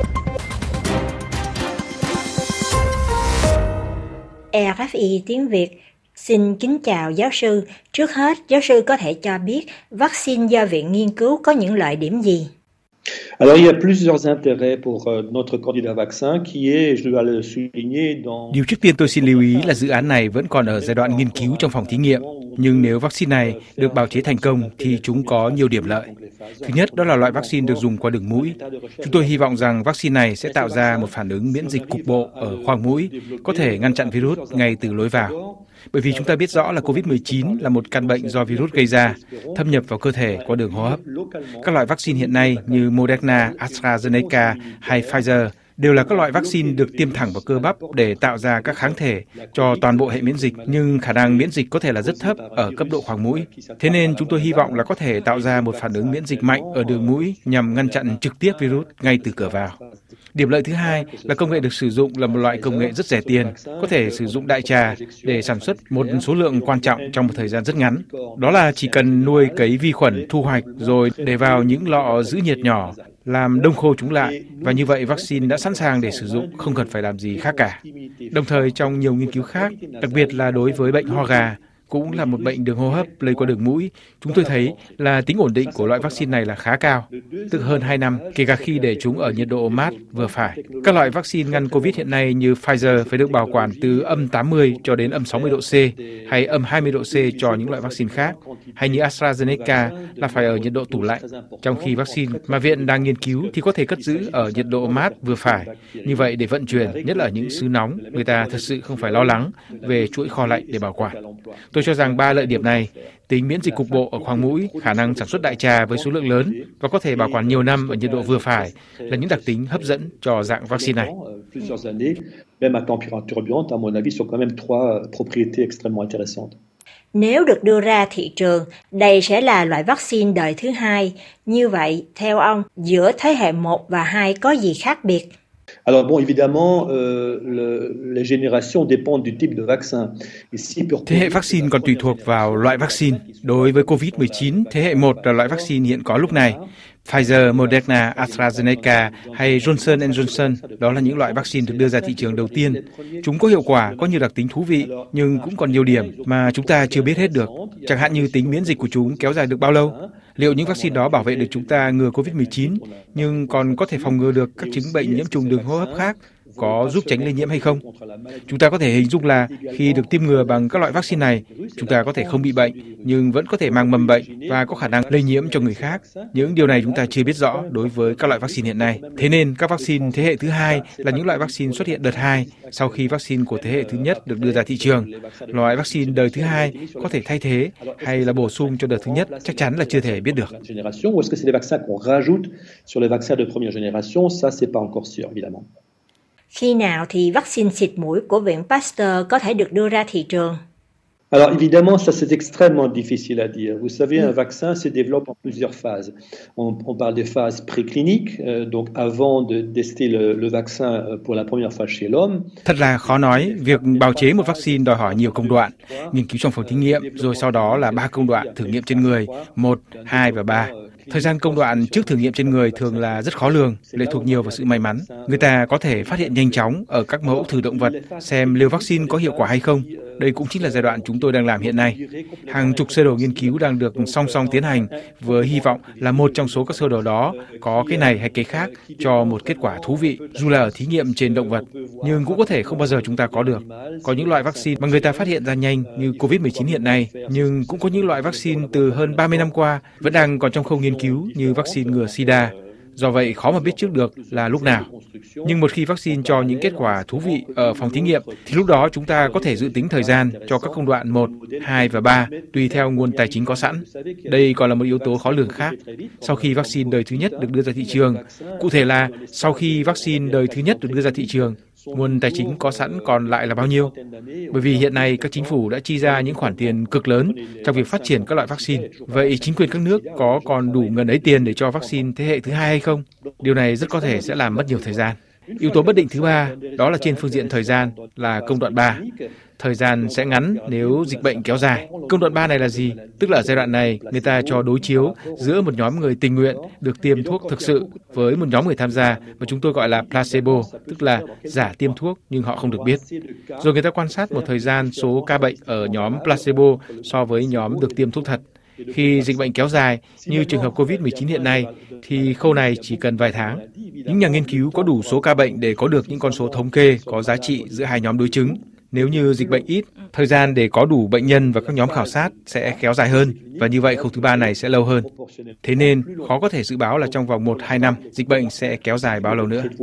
RFI tiếng Việt xin kính chào giáo sư. Trước hết, giáo sư có thể cho biết vaccine do Viện nghiên cứu có những lợi điểm gì? Alors, il y a plusieurs intérêts pour notre candidat vaccin qui est, je dois le souligner, dans... Điều trước tiên tôi xin lưu ý là dự án này vẫn còn ở giai đoạn nghiên cứu trong phòng thí nghiệm. Nhưng nếu vaccine này được bào chế thành công thì chúng có nhiều điểm lợi. Thứ nhất, đó là loại vaccine được dùng qua đường mũi. Chúng tôi hy vọng rằng vaccine này sẽ tạo ra một phản ứng miễn dịch cục bộ ở khoang mũi, có thể ngăn chặn virus ngay từ lối vào. Bởi vì chúng ta biết rõ là COVID-19 là một căn bệnh do virus gây ra, thâm nhập vào cơ thể qua đường hô hấp. Các loại vaccine hiện nay như Moderna, AstraZeneca hay Pfizer đều là các loại vaccine được tiêm thẳng vào cơ bắp để tạo ra các kháng thể cho toàn bộ hệ miễn dịch, nhưng khả năng miễn dịch có thể là rất thấp ở cấp độ khoang mũi. Thế nên chúng tôi hy vọng là có thể tạo ra một phản ứng miễn dịch mạnh ở đường mũi nhằm ngăn chặn trực tiếp virus ngay từ cửa vào. Điểm lợi thứ hai là công nghệ được sử dụng là một loại công nghệ rất rẻ tiền, có thể sử dụng đại trà để sản xuất một số lượng quan trọng trong một thời gian rất ngắn. Đó là chỉ cần nuôi cấy vi khuẩn, thu hoạch rồi để vào những lọ giữ nhiệt nhỏ, làm đông khô chúng lại, và như vậy vaccine đã sẵn sàng để sử dụng, không cần phải làm gì khác cả. Đồng thời trong nhiều nghiên cứu khác, đặc biệt là đối với bệnh ho gà, cũng là một bệnh đường hô hấp lây qua đường mũi, chúng tôi thấy là tính ổn định của loại vaccine này là khá cao, tức hơn 2 năm, kể cả khi để chúng ở nhiệt độ mát vừa phải. Các loại vaccine ngăn Covid hiện nay như Pfizer phải được bảo quản từ âm 80 cho đến âm 60 độ C, hay âm 20 độ C cho những loại vaccine khác, hay như AstraZeneca là phải ở nhiệt độ tủ lạnh, trong khi vaccine mà viện đang nghiên cứu thì có thể cất giữ ở nhiệt độ mát vừa phải. Như vậy để vận chuyển, nhất là ở những xứ nóng, người ta thật sự không phải lo lắng về chuỗi kho lạnh để bảo quản. Tôi cho rằng 3 lợi điểm này, tính miễn dịch cục bộ ở khoang mũi, khả năng sản xuất đại trà với số lượng lớn và có thể bảo quản nhiều năm ở nhiệt độ vừa phải là những đặc tính hấp dẫn cho dạng vaccine này. Nếu được đưa ra thị trường, đây sẽ là loại vaccine đời thứ hai. Như vậy, theo ông, giữa thế hệ 1 và 2 có gì khác biệt? Alors bon, évidemment, les générations dépendent du type de vaccin. Thế hệ vaccine còn tùy thuộc vào loại vaccine. Đối với COVID-19, thế hệ 1 là loại vaccine hiện có lúc này. Pfizer, Moderna, AstraZeneca hay Johnson & Johnson, đó là những loại vaccine được đưa ra thị trường đầu tiên. Chúng có hiệu quả, có nhiều đặc tính thú vị, nhưng cũng còn nhiều điểm mà chúng ta chưa biết hết được. Chẳng hạn như tính miễn dịch của chúng kéo dài được bao lâu? Liệu những vaccine đó bảo vệ được chúng ta ngừa COVID-19, nhưng còn có thể phòng ngừa được các chứng bệnh nhiễm trùng đường hô hấp khác? Có giúp tránh lây nhiễm hay không? Chúng ta có thể hình dung là khi được tiêm ngừa bằng các loại vaccine này, chúng ta có thể không bị bệnh, nhưng vẫn có thể mang mầm bệnh và có khả năng lây nhiễm cho người khác. Những điều này chúng ta chưa biết rõ đối với các loại vaccine hiện nay. Thế nên các vaccine thế hệ thứ hai là những loại vaccine xuất hiện đợt 2 sau khi vaccine của thế hệ thứ nhất được đưa ra thị trường. Loại vaccine đời thứ hai có thể thay thế hay là bổ sung cho đợt thứ nhất chắc chắn là chưa thể biết được. Khi nào thì vaccine xịt mũi của Viện Pasteur có thể được đưa ra thị trường? Alors évidemment, ça c'est extrêmement difficile à dire. Vous savez, un vaccin se développe en plusieurs phases. On parle des phases précliniques, donc avant de tester le vaccin pour la première fois chez l'homme. Thật là khó nói, việc bào chế một vaccine đòi hỏi nhiều công đoạn, nghiên cứu trong phòng thí nghiệm, rồi sau đó là 3 công đoạn thử nghiệm trên người, 1, 2 và 3. Thời gian công đoạn trước thử nghiệm trên người thường là rất khó lường, lệ thuộc nhiều vào sự may mắn. Người ta có thể phát hiện nhanh chóng ở các mẫu thử động vật xem liều vaccine có hiệu quả hay không. Đây cũng chính là giai đoạn chúng tôi đang làm hiện nay. Hàng chục sơ đồ nghiên cứu đang được song song tiến hành với hy vọng là một trong số các sơ đồ đó có cái này hay cái khác cho một kết quả thú vị, dù là ở thí nghiệm trên động vật, nhưng cũng có thể không bao giờ chúng ta có được. Có những loại vaccine mà người ta phát hiện ra nhanh như COVID-19 hiện nay, nhưng cũng có những loại vaccine từ hơn 30 năm qua vẫn đang còn trong khâu nghiên cứu như vaccine ngừa SIDA. Do vậy khó mà biết trước được là lúc nào. Nhưng một khi vaccine cho những kết quả thú vị ở phòng thí nghiệm thì lúc đó chúng ta có thể dự tính thời gian cho các công đoạn 1, 2 và 3 tùy theo nguồn tài chính có sẵn. Đây còn là một yếu tố khó lường khác. Sau khi vaccine đời thứ nhất được đưa ra thị trường, cụ thể là sau khi vaccine đời thứ nhất được đưa ra thị trường, nguồn tài chính có sẵn còn lại là bao nhiêu? Bởi vì hiện nay các chính phủ đã chi ra những khoản tiền cực lớn trong việc phát triển các loại vaccine. Vậy chính quyền các nước có còn đủ ngần ấy tiền để cho vaccine thế hệ thứ hai hay không? Điều này rất có thể sẽ làm mất nhiều thời gian. Yếu tố bất định thứ ba, đó là trên phương diện thời gian, là công đoạn 3. Thời gian sẽ ngắn nếu dịch bệnh kéo dài. Công đoạn 3 này là gì? Tức là ở giai đoạn này, người ta cho đối chiếu giữa một nhóm người tình nguyện được tiêm thuốc thực sự với một nhóm người tham gia mà chúng tôi gọi là placebo, tức là giả tiêm thuốc nhưng họ không được biết. Rồi người ta quan sát một thời gian số ca bệnh ở nhóm placebo so với nhóm được tiêm thuốc thật. Khi dịch bệnh kéo dài, như trường hợp COVID-19 hiện nay, thì khâu này chỉ cần vài tháng. Những nhà nghiên cứu có đủ số ca bệnh để có được những con số thống kê có giá trị giữa hai nhóm đối chứng. Nếu như dịch bệnh ít, thời gian để có đủ bệnh nhân và các nhóm khảo sát sẽ kéo dài hơn, và như vậy khâu thứ ba này sẽ lâu hơn. Thế nên, khó có thể dự báo là trong vòng 1-2 năm, dịch bệnh sẽ kéo dài bao lâu nữa.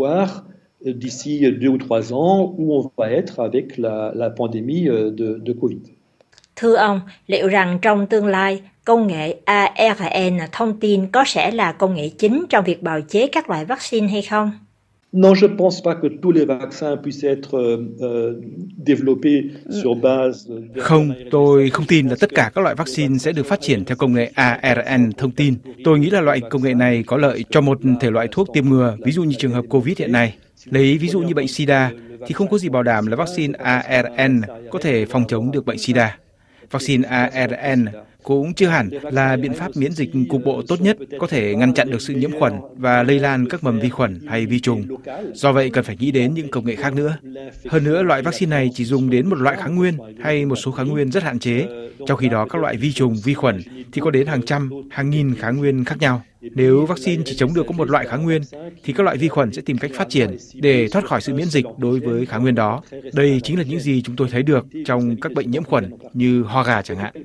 D'ici 2 ou 3 ans, où on va être avec la pandémie de Covid. Thưa ông, liệu rằng trong tương lai, công nghệ ARN thông tin có sẽ là công nghệ chính trong việc bào chế các loại vaccine hay không? Non, je pense pas que tous les vaccins puissent être développés sur base. Không, tôi không tin là tất cả các loại vaccine sẽ được phát triển theo công nghệ ARN thông tin. Tôi nghĩ là loại công nghệ này có lợi cho một thể loại thuốc tiêm ngừa, ví dụ như trường hợp COVID hiện nay. Lấy ví dụ như bệnh SIDA, thì không có gì bảo đảm là vaccine ARN có thể phòng chống được bệnh SIDA. Vaccine ARN cũng chưa hẳn là biện pháp miễn dịch cục bộ tốt nhất có thể ngăn chặn được sự nhiễm khuẩn và lây lan các mầm vi khuẩn hay vi trùng. Do vậy cần phải nghĩ đến những công nghệ khác nữa. Hơn nữa, loại vaccine này chỉ dùng đến một loại kháng nguyên hay một số kháng nguyên rất hạn chế. Trong khi đó các loại vi trùng, vi khuẩn thì có đến hàng trăm, hàng nghìn kháng nguyên khác nhau. Nếu vaccine chỉ chống được có một loại kháng nguyên, thì các loại vi khuẩn sẽ tìm cách phát triển để thoát khỏi sự miễn dịch đối với kháng nguyên đó. Đây chính là những gì chúng tôi thấy được trong các bệnh nhiễm khuẩn như ho gà chẳng hạn.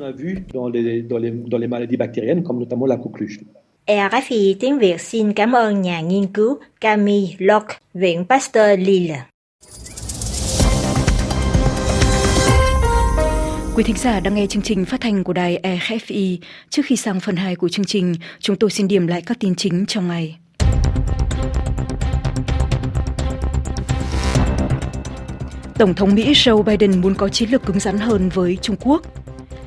RFI tiếng Việt xin cảm ơn nhà nghiên cứu Camille Locke, Viện Pasteur Lille. Quý thính giả đang nghe chương trình phát thanh của đài RFI. Trước khi sang phần 2 của chương trình, chúng tôi xin điểm lại các tin chính trong ngày. Tổng thống Mỹ Joe Biden muốn có chiến lược cứng rắn hơn với Trung Quốc.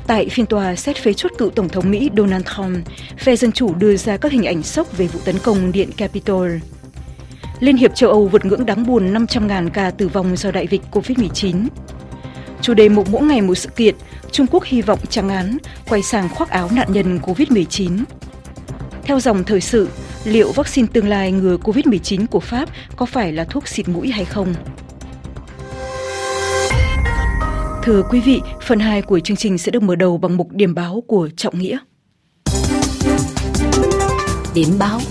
Tại phiên tòa xét phế truất cựu Tổng thống Mỹ Donald Trump, phe Dân Chủ đưa ra các hình ảnh sốc về vụ tấn công Điện Capitol. Liên hiệp châu Âu vượt ngưỡng đáng buồn 500.000 ca tử vong do đại dịch COVID-19. Chủ đề mục mỗi ngày một sự kiện, Trung Quốc hy vọng trắng án, quay sang khoác áo nạn nhân COVID-19. Theo dòng thời sự, liệu vaccine tương lai ngừa COVID-19 của Pháp có phải là thuốc xịt mũi hay không? Thưa quý vị, phần 2 của chương trình sẽ được mở đầu bằng mục điểm báo của Trọng Nghĩa. Điểm báo.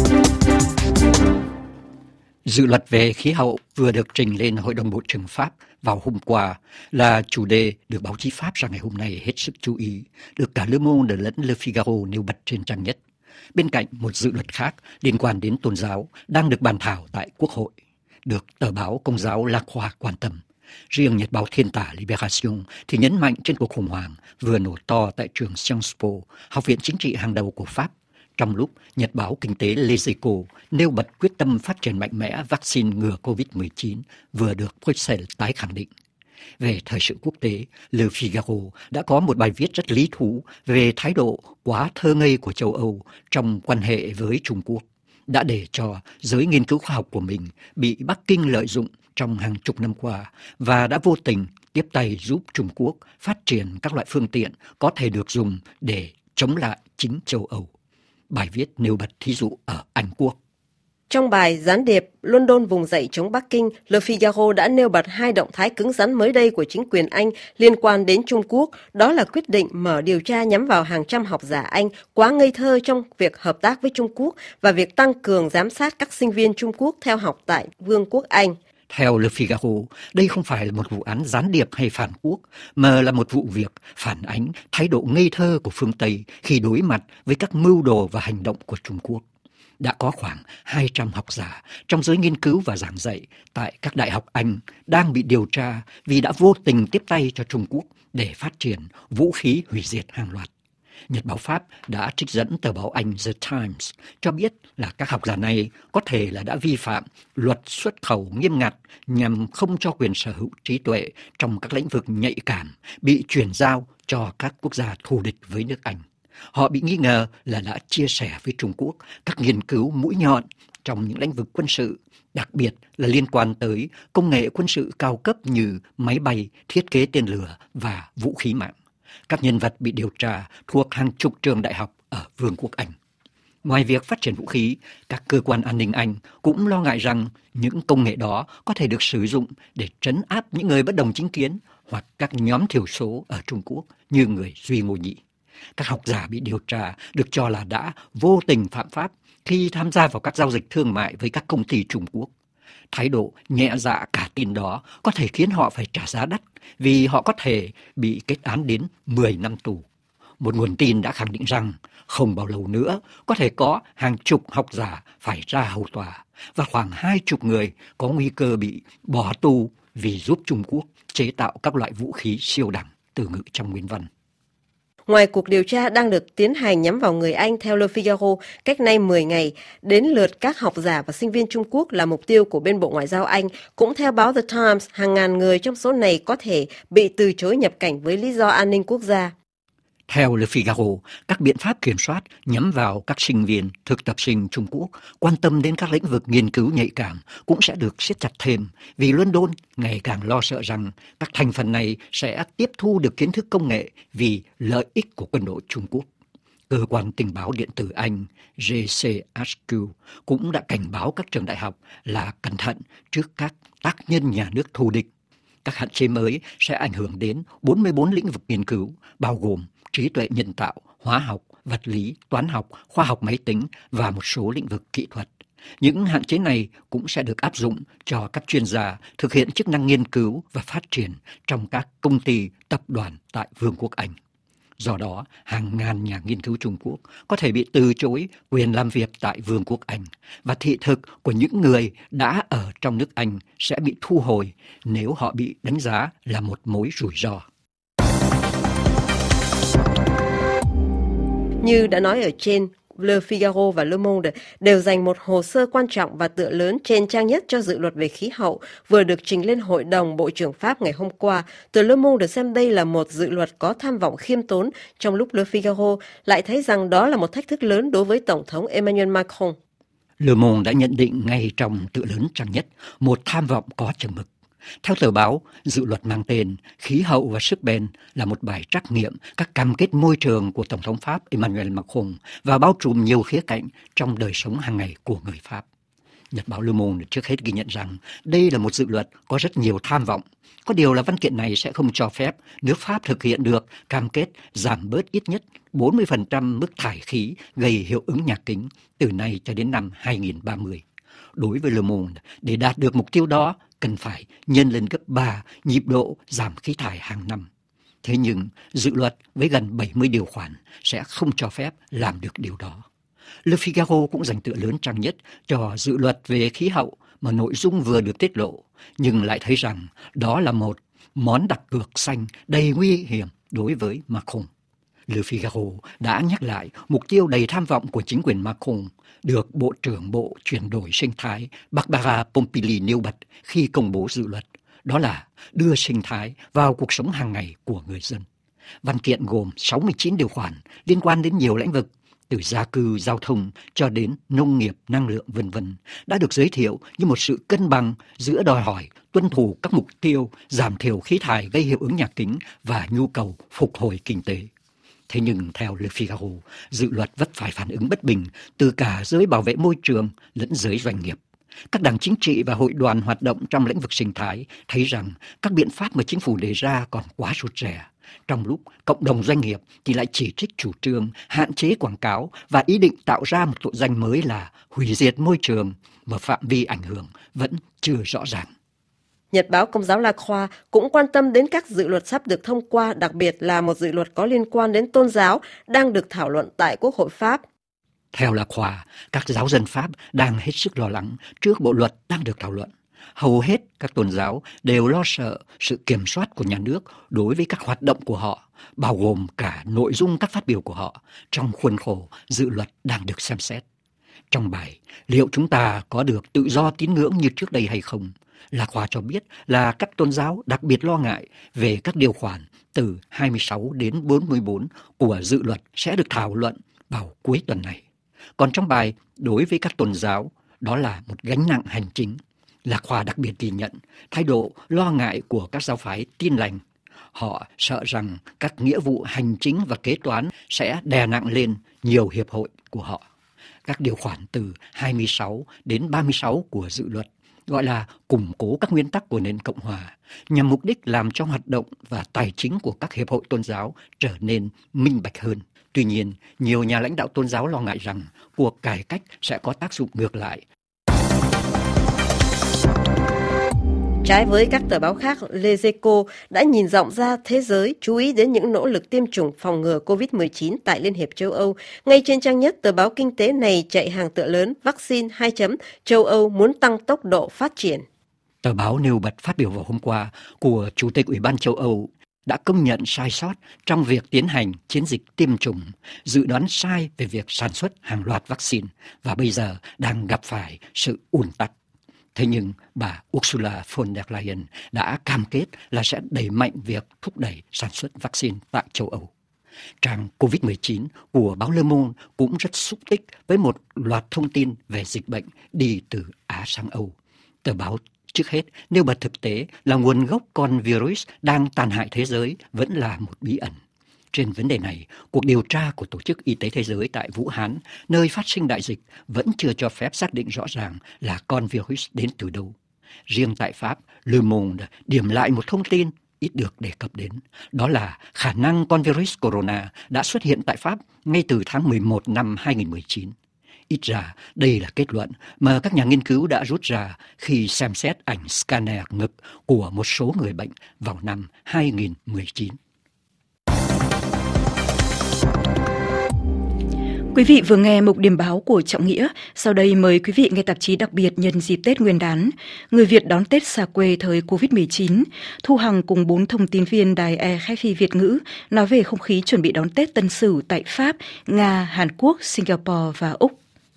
Dự luật về khí hậu vừa được trình lên Hội đồng Bộ trưởng Pháp vào hôm qua là chủ đề được báo chí Pháp ra ngày hôm nay hết sức chú ý, được cả Le Monde lẫn Le Figaro nêu bật trên trang nhất. Bên cạnh một dự luật khác liên quan đến tôn giáo đang được bàn thảo tại Quốc hội, được tờ báo Công giáo La Croix quan tâm. Riêng nhật báo Thiên tả Libération thì nhấn mạnh trên cuộc khủng hoảng vừa nổ to tại trường Sciences Po, học viện chính trị hàng đầu của Pháp, trong lúc nhật báo kinh tế Les Echos nêu bật quyết tâm phát triển mạnh mẽ vaccine ngừa COVID-19 vừa được Bruxelles tái khẳng định. Về thời sự quốc tế, Le Figaro đã có một bài viết rất lý thú về thái độ quá thơ ngây của châu Âu trong quan hệ với Trung Quốc, đã để cho giới nghiên cứu khoa học của mình bị Bắc Kinh lợi dụng trong hàng chục năm qua và đã vô tình tiếp tay giúp Trung Quốc phát triển các loại phương tiện có thể được dùng để chống lại chính châu Âu. Bài viết nêu bật thí dụ ở Anh Quốc. Trong bài Gián điệp London vùng dậy chống Bắc Kinh, Le Figaro đã nêu bật 2 động thái cứng rắn mới đây của chính quyền Anh liên quan đến Trung Quốc, đó là quyết định mở điều tra nhắm vào hàng trăm học giả Anh quá ngây thơ trong việc hợp tác với Trung Quốc và việc tăng cường giám sát các sinh viên Trung Quốc theo học tại Vương quốc Anh. Theo Le Figaro, đây không phải là một vụ án gián điệp hay phản quốc, mà là một vụ việc phản ánh thái độ ngây thơ của phương Tây khi đối mặt với các mưu đồ và hành động của Trung Quốc. Đã có khoảng 200 học giả trong giới nghiên cứu và giảng dạy tại các đại học Anh đang bị điều tra vì đã vô tình tiếp tay cho Trung Quốc để phát triển vũ khí hủy diệt hàng loạt. Nhật báo Pháp đã trích dẫn tờ báo Anh The Times cho biết là các học giả này có thể là đã vi phạm luật xuất khẩu nghiêm ngặt nhằm không cho quyền sở hữu trí tuệ trong các lĩnh vực nhạy cảm bị chuyển giao cho các quốc gia thù địch với nước Anh. Họ bị nghi ngờ là đã chia sẻ với Trung Quốc các nghiên cứu mũi nhọn trong những lĩnh vực quân sự, đặc biệt là liên quan tới công nghệ quân sự cao cấp như máy bay, thiết kế tên lửa và vũ khí mạng. Các nhân vật bị điều tra thuộc hàng chục trường đại học ở Vương quốc Anh. Ngoài việc phát triển vũ khí, các cơ quan an ninh Anh cũng lo ngại rằng những công nghệ đó có thể được sử dụng để trấn áp những người bất đồng chính kiến hoặc các nhóm thiểu số ở Trung Quốc như người Duy Ngô Nhĩ. Các học giả bị điều tra được cho là đã vô tình phạm pháp khi tham gia vào các giao dịch thương mại với các công ty Trung Quốc. Thái độ nhẹ dạ cả tin đó có thể khiến họ phải trả giá đắt vì họ có thể bị kết án đến 10 năm tù. Một nguồn tin đã khẳng định rằng không bao lâu nữa có thể có hàng chục học giả phải ra hầu tòa và khoảng 20 người có nguy cơ bị bỏ tù vì giúp Trung Quốc chế tạo các loại vũ khí siêu đẳng, từ ngữ trong nguyên văn. Ngoài cuộc điều tra đang được tiến hành nhắm vào người Anh theo Le Figaro cách nay 10 ngày, đến lượt các học giả và sinh viên Trung Quốc là mục tiêu của bên Bộ Ngoại giao Anh. Cũng theo báo The Times, hàng ngàn người trong số này có thể bị từ chối nhập cảnh với lý do an ninh quốc gia. Theo Le Figaro, các biện pháp kiểm soát nhắm vào các sinh viên, thực tập sinh Trung Quốc quan tâm đến các lĩnh vực nghiên cứu nhạy cảm cũng sẽ được siết chặt thêm vì London ngày càng lo sợ rằng các thành phần này sẽ tiếp thu được kiến thức công nghệ vì lợi ích của quân đội Trung Quốc. Cơ quan tình báo điện tử Anh GCHQ cũng đã cảnh báo các trường đại học là cẩn thận trước các tác nhân nhà nước thù địch. Các hạn chế mới sẽ ảnh hưởng đến 44 lĩnh vực nghiên cứu, bao gồm trí tuệ nhân tạo, hóa học, vật lý, toán học, khoa học máy tính và một số lĩnh vực kỹ thuật. Những hạn chế này cũng sẽ được áp dụng cho các chuyên gia thực hiện chức năng nghiên cứu và phát triển trong các công ty, tập đoàn tại Vương quốc Anh. Do đó, hàng ngàn nhà nghiên cứu Trung Quốc có thể bị từ chối quyền làm việc tại Vương quốc Anh và thị thực của những người đã ở trong nước Anh sẽ bị thu hồi nếu họ bị đánh giá là một mối rủi ro. Như đã nói ở trên, Le Figaro và Le Monde đều dành một hồ sơ quan trọng và tựa lớn trên trang nhất cho dự luật về khí hậu vừa được trình lên Hội đồng Bộ trưởng Pháp ngày hôm qua. Tờ Le Monde xem đây là một dự luật có tham vọng khiêm tốn, trong lúc Le Figaro lại thấy rằng đó là một thách thức lớn đối với Tổng thống Emmanuel Macron. Le Monde đã nhận định ngay trong tựa lớn trang nhất một tham vọng có chừng mực. Theo tờ báo, dự luật mang tên Khí hậu và sức bền là một bài trắc nghiệm các cam kết môi trường của Tổng thống Pháp Emmanuel Macron và bao trùm nhiều khía cạnh trong đời sống hàng ngày của người Pháp. Nhật báo Le Monde trước hết ghi nhận rằng đây là một dự luật có rất nhiều tham vọng. Có điều là văn kiện này sẽ không cho phép nước Pháp thực hiện được cam kết giảm bớt ít nhất 40% mức thải khí gây hiệu ứng nhà kính từ nay cho đến năm 2030. Đối với Le Monde, để đạt được mục tiêu đó, cần phải nhân lên gấp 3 nhịp độ giảm khí thải hàng năm. Thế nhưng, dự luật với gần 70 điều khoản sẽ không cho phép làm được điều đó. Le Figaro cũng dành tựa lớn trang nhất cho dự luật về khí hậu mà nội dung vừa được tiết lộ, nhưng lại thấy rằng đó là một món đặt cược xanh đầy nguy hiểm đối với Macron. Le Figaro đã nhắc lại mục tiêu đầy tham vọng của chính quyền Macron được Bộ trưởng Bộ Chuyển đổi Sinh thái Barbara Pompili nêu bật khi công bố dự luật, đó là đưa sinh thái vào cuộc sống hàng ngày của người dân. Văn kiện gồm 69 điều khoản liên quan đến nhiều lĩnh vực, từ gia cư, giao thông cho đến nông nghiệp, năng lượng, v.v. đã được giới thiệu như một sự cân bằng giữa đòi hỏi tuân thủ các mục tiêu giảm thiểu khí thải gây hiệu ứng nhà kính và nhu cầu phục hồi kinh tế. Thế nhưng theo Le Figaro, dự luật vấp phải phản ứng bất bình từ cả giới bảo vệ môi trường lẫn giới doanh nghiệp. Các đảng chính trị và hội đoàn hoạt động trong lĩnh vực sinh thái thấy rằng các biện pháp mà chính phủ đề ra còn quá rụt rè. Trong lúc cộng đồng doanh nghiệp thì lại chỉ trích chủ trương hạn chế quảng cáo và ý định tạo ra một tội danh mới là hủy diệt môi trường mà phạm vi ảnh hưởng vẫn chưa rõ ràng. Nhật báo Công giáo La Croix cũng quan tâm đến các dự luật sắp được thông qua, đặc biệt là một dự luật có liên quan đến tôn giáo đang được thảo luận tại Quốc hội Pháp. Theo La Croix, các giáo dân Pháp đang hết sức lo lắng trước bộ luật đang được thảo luận. Hầu hết các tôn giáo đều lo sợ sự kiểm soát của nhà nước đối với các hoạt động của họ, bao gồm cả nội dung các phát biểu của họ trong khuôn khổ dự luật đang được xem xét. Trong bài, liệu chúng ta có được tự do tín ngưỡng như trước đây hay không? La Croix cho biết là các tôn giáo đặc biệt lo ngại về các điều khoản từ 26 đến 44 của dự luật sẽ được thảo luận vào cuối tuần này. Còn trong bài, đối với các tôn giáo, đó là một gánh nặng hành chính. La Croix đặc biệt ghi nhận thái độ lo ngại của các giáo phái Tin lành. Họ sợ rằng các nghĩa vụ hành chính và kế toán sẽ đè nặng lên nhiều hiệp hội của họ. Các điều khoản từ 26 đến 36 của dự luật gọi là củng cố các nguyên tắc của nền Cộng hòa, nhằm mục đích làm cho hoạt động và tài chính của các hiệp hội tôn giáo trở nên minh bạch hơn. Tuy nhiên, nhiều nhà lãnh đạo tôn giáo lo ngại rằng cuộc cải cách sẽ có tác dụng ngược lại. Trái với các tờ báo khác, Les Echos đã nhìn rộng ra thế giới, chú ý đến những nỗ lực tiêm chủng phòng ngừa COVID-19 tại Liên hiệp châu Âu. Ngay trên trang nhất, tờ báo kinh tế này chạy hàng tựa lớn vaccine 2. Châu Âu muốn tăng tốc độ phát triển. Tờ báo nêu bật phát biểu vào hôm qua của Chủ tịch Ủy ban châu Âu đã công nhận sai sót trong việc tiến hành chiến dịch tiêm chủng, dự đoán sai về việc sản xuất hàng loạt vaccine và bây giờ đang gặp phải sự ùn tắc. Thế nhưng bà Ursula von der Leyen đã cam kết là sẽ đẩy mạnh việc thúc đẩy sản xuất vaccine tại châu Âu. Trang COVID-19 của báo Le Monde cũng rất xúc tích với một loạt thông tin về dịch bệnh đi từ Á sang Âu. Tờ báo trước hết nêu bật thực tế là nguồn gốc con virus đang tàn hại thế giới vẫn là một bí ẩn. Trên vấn đề này, cuộc điều tra của Tổ chức Y tế Thế giới tại Vũ Hán, nơi phát sinh đại dịch, vẫn chưa cho phép xác định rõ ràng là con virus đến từ đâu. Riêng tại Pháp, Le Monde điểm lại một thông tin ít được đề cập đến, đó là khả năng con virus corona đã xuất hiện tại Pháp ngay từ tháng 11 năm 2019. Ít ra, đây là kết luận mà các nhà nghiên cứu đã rút ra khi xem xét ảnh scanner ngực của một số người bệnh vào năm 2019. Quý vị vừa nghe mục điểm báo của Trọng Nghĩa. Sau đây mời quý vị nghe tạp chí đặc biệt nhân dịp Tết Nguyên đán. Người Việt đón Tết xa quê thời Covid-19. Thu Hằng cùng 4 thông tin viên đài RFI Việt ngữ nói về không khí chuẩn bị đón Tết Tân Sửu tại Pháp, Nga, Hàn Quốc, Singapore và Úc.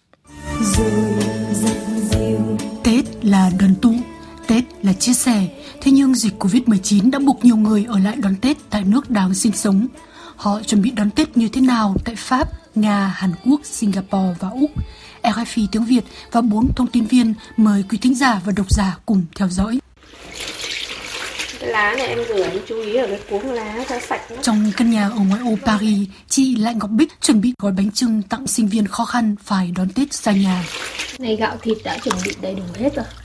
Tết là đoàn tụ, Tết là chia sẻ. Thế nhưng dịch Covid-19 đã buộc nhiều người ở lại đón Tết tại nước đang sinh sống. Họ chuẩn bị đón Tết như thế nào tại Pháp, Nga, Hàn Quốc, Singapore và Úc? RFI tiếng Việt và 4 thông tin viên mời quý thính giả và độc giả cùng theo dõi. Cái lá này em rửa, em chú ý ở cái cuống lá cho sạch. Trong căn nhà ở ngoại ô Paris, chị Lại Ngọc Bích chuẩn bị gói bánh chưng tặng sinh viên khó khăn phải đón Tết xa nhà. Này gạo thịt đã chuẩn bị đầy đủ hết rồi.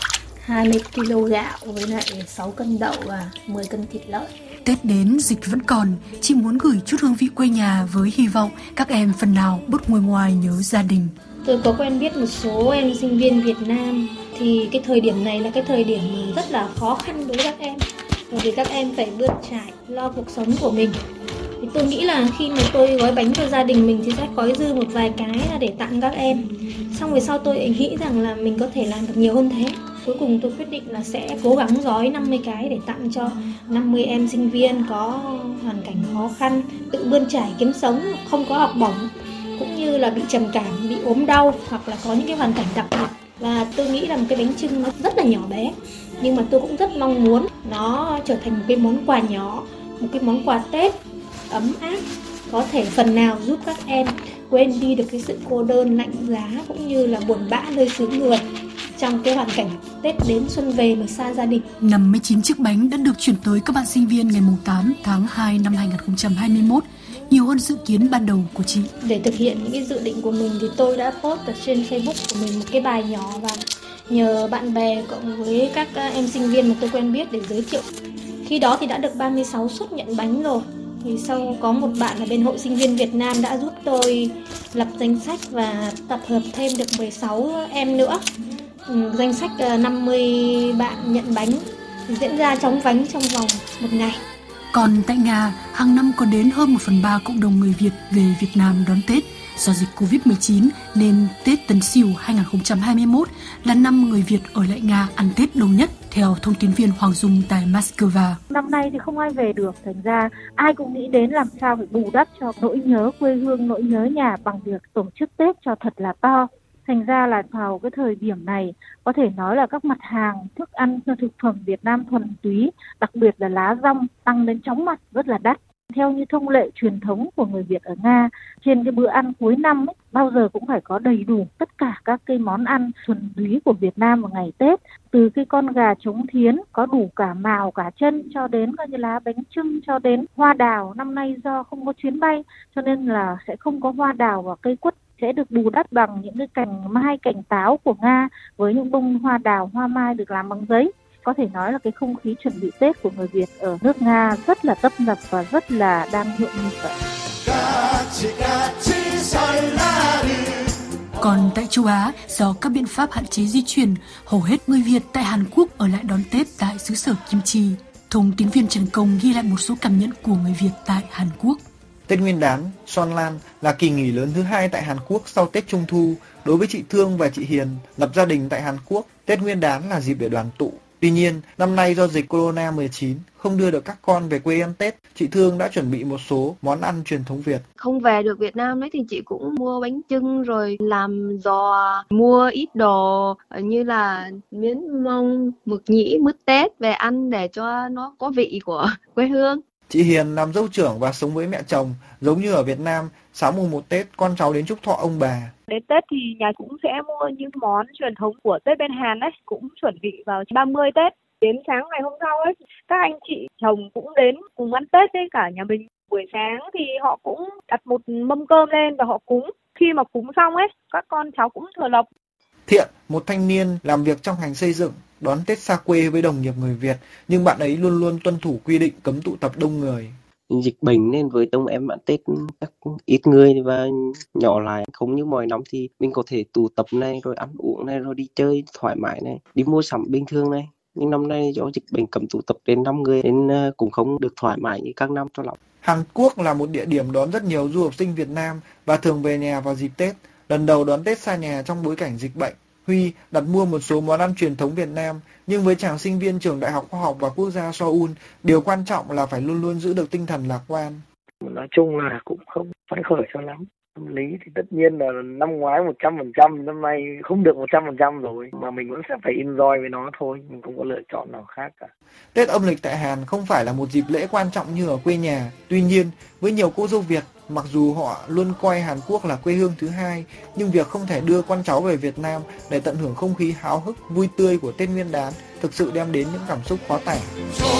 20 kg gạo với lại 6 cân đậu và 10 cân thịt lợn. Tết đến dịch vẫn còn, chị muốn gửi chút hương vị quê nhà với hy vọng các em phần nào bớt nguôi ngoai nhớ gia đình. Tôi có quen biết một số em sinh viên Việt Nam thì cái thời điểm này là cái thời điểm rất là khó khăn đối với các em. Bởi vì các em phải bươn trải lo cuộc sống của mình. Thì tôi nghĩ là khi mà tôi gói bánh cho gia đình mình thì sẽ có dư một vài cái là để tặng các em. Xong rồi sau tôi nghĩ rằng là mình có thể làm được nhiều hơn thế. Cuối cùng tôi quyết định là sẽ cố gắng gói 50 cái để tặng cho 50 em sinh viên có hoàn cảnh khó khăn, tự bươn trải kiếm sống, không có học bổng, cũng như là bị trầm cảm, bị ốm đau hoặc là có những cái hoàn cảnh đặc biệt. Và tôi nghĩ là một cái bánh chưng nó rất là nhỏ bé, nhưng mà tôi cũng rất mong muốn nó trở thành một cái món quà nhỏ, một cái món quà Tết ấm áp, có thể phần nào giúp các em quên đi được cái sự cô đơn lạnh giá cũng như là buồn bã nơi xứ người trong cái hoàn cảnh Tết đến xuân về mà xa gia đình. 59 chiếc bánh đã được chuyển tới các bạn sinh viên ngày 8 tháng 2 năm 2021, nhiều hơn dự kiến ban đầu của chị. Để thực hiện những cái dự định của mình thì tôi đã post ở trên Facebook của mình một cái bài nhỏ và nhờ bạn bè cộng với các em sinh viên mà tôi quen biết để giới thiệu. Khi đó thì đã được 36 suất nhận bánh rồi. Thì sau có một bạn ở bên Hội Sinh viên Việt Nam đã giúp tôi lập danh sách và tập hợp thêm được 16 em nữa. Danh sách 50 bạn nhận bánh diễn ra chóng vánh trong vòng một ngày. Còn tại Nga, hàng năm có đến hơn 1/3 cộng đồng người Việt về Việt Nam đón Tết. Do dịch Covid-19 nên Tết Tân Sửu 2021 là năm người Việt ở lại Nga ăn Tết lâu nhất, theo thông tin viên Hoàng Dung tại Moscow. Năm nay thì không ai về được, thành ra ai cũng nghĩ đến làm sao phải bù đắp cho nỗi nhớ quê hương, nỗi nhớ nhà bằng việc tổ chức Tết cho thật là to. Thành ra là vào cái thời điểm này có thể nói là các mặt hàng thức ăn thực phẩm Việt Nam thuần túy, đặc biệt là lá dong tăng đến chóng mặt, rất là đắt. Theo như thông lệ truyền thống của người Việt ở Nga, trên cái bữa ăn cuối năm ấy, bao giờ cũng phải có đầy đủ tất cả các cái món ăn thuần túy của Việt Nam vào ngày Tết. Từ cái con gà trống thiến có đủ cả mào, cả chân cho đến coi như lá bánh chưng cho đến hoa đào. Năm nay do không có chuyến bay cho nên là sẽ không có hoa đào và cây quất, sẽ được bù đắp bằng những cái cành mai, cành táo của Nga với những bông hoa đào, hoa mai được làm bằng giấy. Có thể nói là cái không khí chuẩn bị Tết của người Việt ở nước Nga rất là tấp nập và rất là đang nhộn nhịp vậy. Còn tại châu Á, do các biện pháp hạn chế di chuyển, hầu hết người Việt tại Hàn Quốc ở lại đón Tết tại xứ sở Kim Chi. Thông tín viên Trần Công ghi lại một số cảm nhận của người Việt tại Hàn Quốc. Tết Nguyên đán, Seonlan là kỳ nghỉ lớn thứ 2 tại Hàn Quốc sau Tết Trung thu. Đối với chị Thương và chị Hiền, lập gia đình tại Hàn Quốc, Tết Nguyên đán là dịp để đoàn tụ. Tuy nhiên, năm nay do dịch Corona-19 không đưa được các con về quê ăn Tết, chị Thương đã chuẩn bị một số món ăn truyền thống Việt. Không về được Việt Nam ấy thì chị cũng mua bánh chưng rồi làm giò, mua ít đồ như là miến mong, mực nhĩ, mứt Tết về ăn để cho nó có vị của quê hương. Chị Hiền làm dâu trưởng và sống với mẹ chồng, giống như ở Việt Nam, sáng mùng 1 Tết con cháu đến chúc thọ ông bà. Đến Tết thì nhà cũng sẽ mua những món truyền thống của Tết bên Hàn ấy, cũng chuẩn bị vào 30 Tết. Đến sáng ngày hôm sau ấy, các anh chị chồng cũng đến cùng ăn Tết với cả nhà mình. Buổi sáng thì họ cũng đặt một mâm cơm lên và họ cúng. Khi mà cúng xong ấy, các con cháu cũng thừa lộc. Thiện, một thanh niên làm việc trong ngành xây dựng, đón Tết xa quê với đồng nghiệp người Việt, nhưng bạn ấy luôn luôn tuân thủ quy định cấm tụ tập đông người. Dịch bệnh nên với tông em ăn Tết chắc ít người và nhỏ lại, không như mọi năm thì mình có thể tụ tập này rồi ăn uống này rồi đi chơi thoải mái này, đi mua sắm bình thường này, Nhưng năm nay do dịch bệnh cấm tụ tập đến 5 người nên cũng không được thoải mái như các năm cho lắm. Hàn Quốc là một địa điểm đón rất nhiều du học sinh Việt Nam và thường về nhà vào dịp Tết. Lần đầu đón Tết xa nhà trong bối cảnh dịch bệnh, Huy đặt mua một số món ăn truyền thống Việt Nam, nhưng với chàng sinh viên trường Đại học Khoa học và Quốc gia Seoul, điều quan trọng là phải luôn luôn giữ được tinh thần lạc quan. Nói chung là cũng không phấn khởi cho lắm. Tâm lý thì tất nhiên là năm ngoái 100%, năm nay không được 100% rồi, mà mình vẫn sẽ phải enjoy với nó thôi, mình không có lựa chọn nào khác cả. Tết âm lịch tại Hàn không phải là một dịp lễ quan trọng như ở quê nhà. Tuy nhiên, với nhiều cô dâu Việt, mặc dù họ luôn coi Hàn Quốc là quê hương thứ hai, nhưng việc không thể đưa con cháu về Việt Nam để tận hưởng không khí háo hức, vui tươi của Tết Nguyên đán thực sự đem đến những cảm xúc khó tả.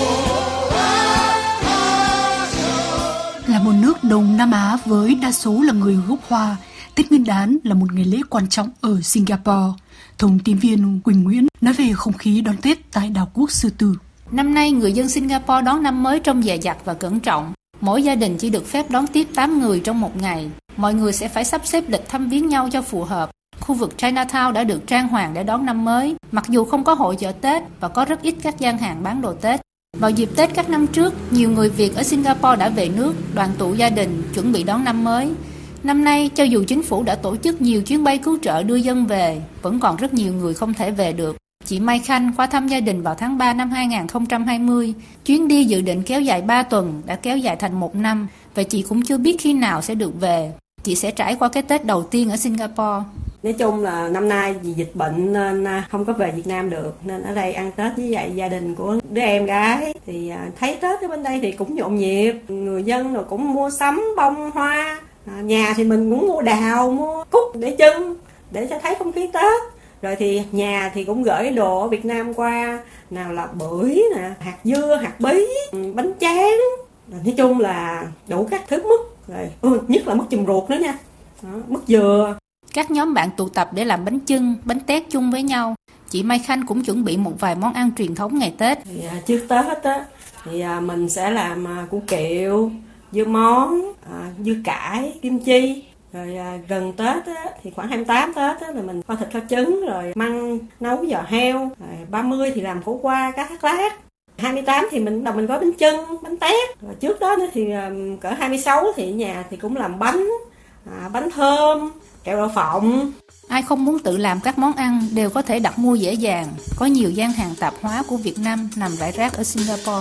Là một nước Đông Nam Á với đa số là người gốc Hoa, Tết Nguyên đán là một ngày lễ quan trọng ở Singapore. Thông tin viên Quỳnh Nguyễn nói về không khí đón Tết tại đảo quốc Sư Tử. Năm nay, người dân Singapore đón năm mới trong dè dặt và cẩn trọng. Mỗi gia đình chỉ được phép đón tiếp 8 người trong một ngày. Mọi người sẽ phải sắp xếp lịch thăm viếng nhau cho phù hợp. Khu vực Chinatown đã được trang hoàng để đón năm mới, mặc dù không có hội chợ Tết và có rất ít các gian hàng bán đồ Tết. Vào dịp Tết các năm trước, nhiều người Việt ở Singapore đã về nước, đoàn tụ gia đình, chuẩn bị đón năm mới. Năm nay, cho dù chính phủ đã tổ chức nhiều chuyến bay cứu trợ đưa dân về, vẫn còn rất nhiều người không thể về được. Chị Mai Khanh qua thăm gia đình vào tháng 3 năm 2020. Chuyến đi dự định kéo dài 3 tuần đã kéo dài thành 1 năm và chị cũng chưa biết khi nào sẽ được về. Chị sẽ trải qua cái Tết đầu tiên ở Singapore. Nói chung là năm nay vì dịch bệnh nên không có về Việt Nam được, nên ở đây ăn Tết với lại gia đình của đứa em gái. Thì thấy Tết ở bên đây thì cũng nhộn nhịp, người dân rồi cũng mua sắm bông hoa. Nhà thì mình cũng mua đào, mua cúc để trưng, để cho thấy không khí Tết. Rồi thì nhà thì cũng gửi đồ ở Việt Nam qua, nào là bưởi nè, hạt dưa, hạt bí, bánh tráng. Nói chung là đủ các thứ mứt, rồi nhất là mứt chùm ruột nữa nha, mứt dừa. Các nhóm bạn tụ tập để làm bánh chưng, bánh tét chung với nhau. Chị Mai Khanh cũng chuẩn bị một vài món ăn truyền thống ngày Tết. Thì trước Tết á, thì mình sẽ làm củ kiệu, dưa món, dưa cải, kim chi. Rồi gần Tết á, thì khoảng 28 Tết á, là mình kho thịt kho trứng, rồi măng nấu giò heo. Rồi 30 thì làm khổ qua, cá thác lát. 28 thì mình gói bánh chưng, bánh tét. Rồi trước đó thì cỡ 26 thì ở nhà thì cũng làm bánh thơm, kẹo đậu phộng. Ai không muốn tự làm các món ăn đều có thể đặt mua dễ dàng. Có nhiều gian hàng tạp hóa của Việt Nam nằm rải rác ở Singapore.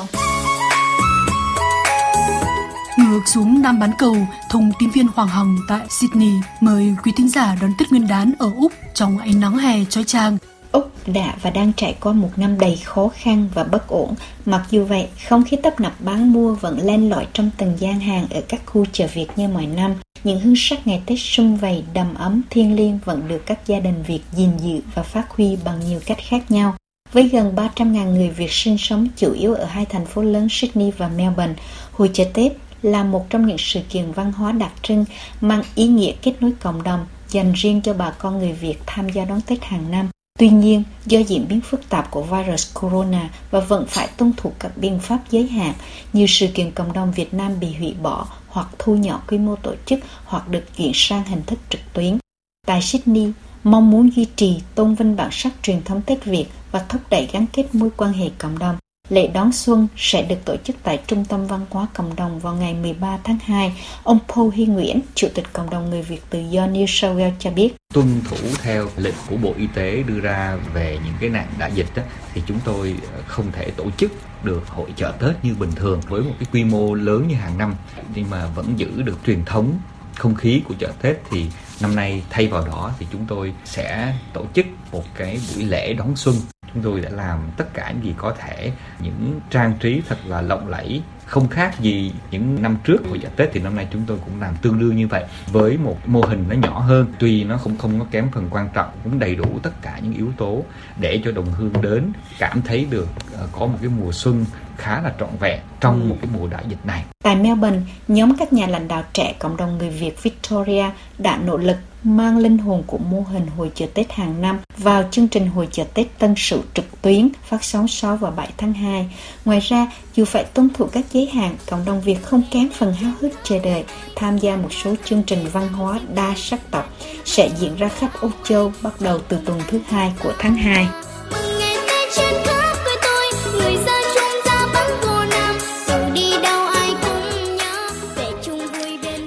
Ngược xuống Nam bán cầu, thông tin viên Hoàng Hằng tại Sydney mời quý thính giả đón Tết Nguyên đán ở Úc trong ánh nắng hè chói chang. Úc đã và đang trải qua một năm đầy khó khăn và bất ổn. Mặc dù vậy, không khí tấp nập bán mua vẫn len lỏi trong từng gian hàng ở các khu chợ Việt như mọi năm. Những hương sắc ngày Tết sum vầy đầm ấm thiêng liêng vẫn được các gia đình Việt gìn giữ và phát huy bằng nhiều cách khác nhau. Với gần 300.000 người Việt sinh sống chủ yếu ở hai thành phố lớn Sydney và Melbourne, hội chợ Tết là một trong những sự kiện văn hóa đặc trưng mang ý nghĩa kết nối cộng đồng dành riêng cho bà con người Việt tham gia đón Tết hàng năm. Tuy nhiên, do diễn biến phức tạp của virus corona và vẫn phải tuân thủ các biện pháp giới hạn, nhiều sự kiện cộng đồng Việt Nam bị hủy bỏ hoặc thu nhỏ quy mô tổ chức hoặc được chuyển sang hình thức trực tuyến. Tại Sydney, mong muốn duy trì tôn vinh bản sắc truyền thống Tết Việt và thúc đẩy gắn kết mối quan hệ cộng đồng, lễ đón xuân sẽ được tổ chức tại Trung tâm Văn hóa Cộng đồng vào ngày 13 tháng 2. Ông Paul Huy Nguyễn, Chủ tịch Cộng đồng Người Việt Tự do New South Wales cho biết. Tuân thủ theo lệnh của Bộ Y tế đưa ra về những cái nạn đại dịch đó, thì chúng tôi không thể tổ chức được hội chợ Tết như bình thường với một cái quy mô lớn như hàng năm, nhưng mà vẫn giữ được truyền thống không khí của chợ Tết. Thì năm nay thay vào đó thì chúng tôi sẽ tổ chức một cái buổi lễ đón xuân. Chúng tôi đã làm tất cả những gì có thể, những trang trí thật là lộng lẫy, không khác gì những năm trước hội chợ Tết, thì năm nay chúng tôi cũng làm tương đương như vậy với một mô hình nó nhỏ hơn, tuy nó không có kém phần quan trọng, cũng đầy đủ tất cả những yếu tố để cho đồng hương đến cảm thấy được có một cái mùa xuân khá là trọn vẹn trong một cái mùa đại dịch này. Tại Melbourne, nhóm các nhà lãnh đạo trẻ cộng đồng người Việt Victoria đã nỗ lực mang linh hồn của mô hình hội chợ Tết hàng năm vào chương trình hội chợ Tết Tân Sửu trực tuyến phát sóng 6 và 7 tháng 2. Ngoài ra, dù phải tuân thủ các giới hạn, cộng đồng Việt không kém phần háo hức chờ đợi tham gia một số chương trình văn hóa đa sắc tộc sẽ diễn ra khắp Âu Châu bắt đầu từ tuần thứ 2 của tháng 2.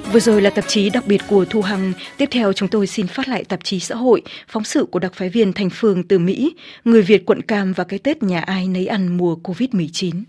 Vừa rồi là tạp chí đặc biệt của Thu Hằng. Tiếp theo chúng tôi xin phát lại tạp chí xã hội, phóng sự của đặc phái viên Thành Phương từ Mỹ, người Việt quận Cam và cái Tết nhà ai nấy ăn mùa Covid-19.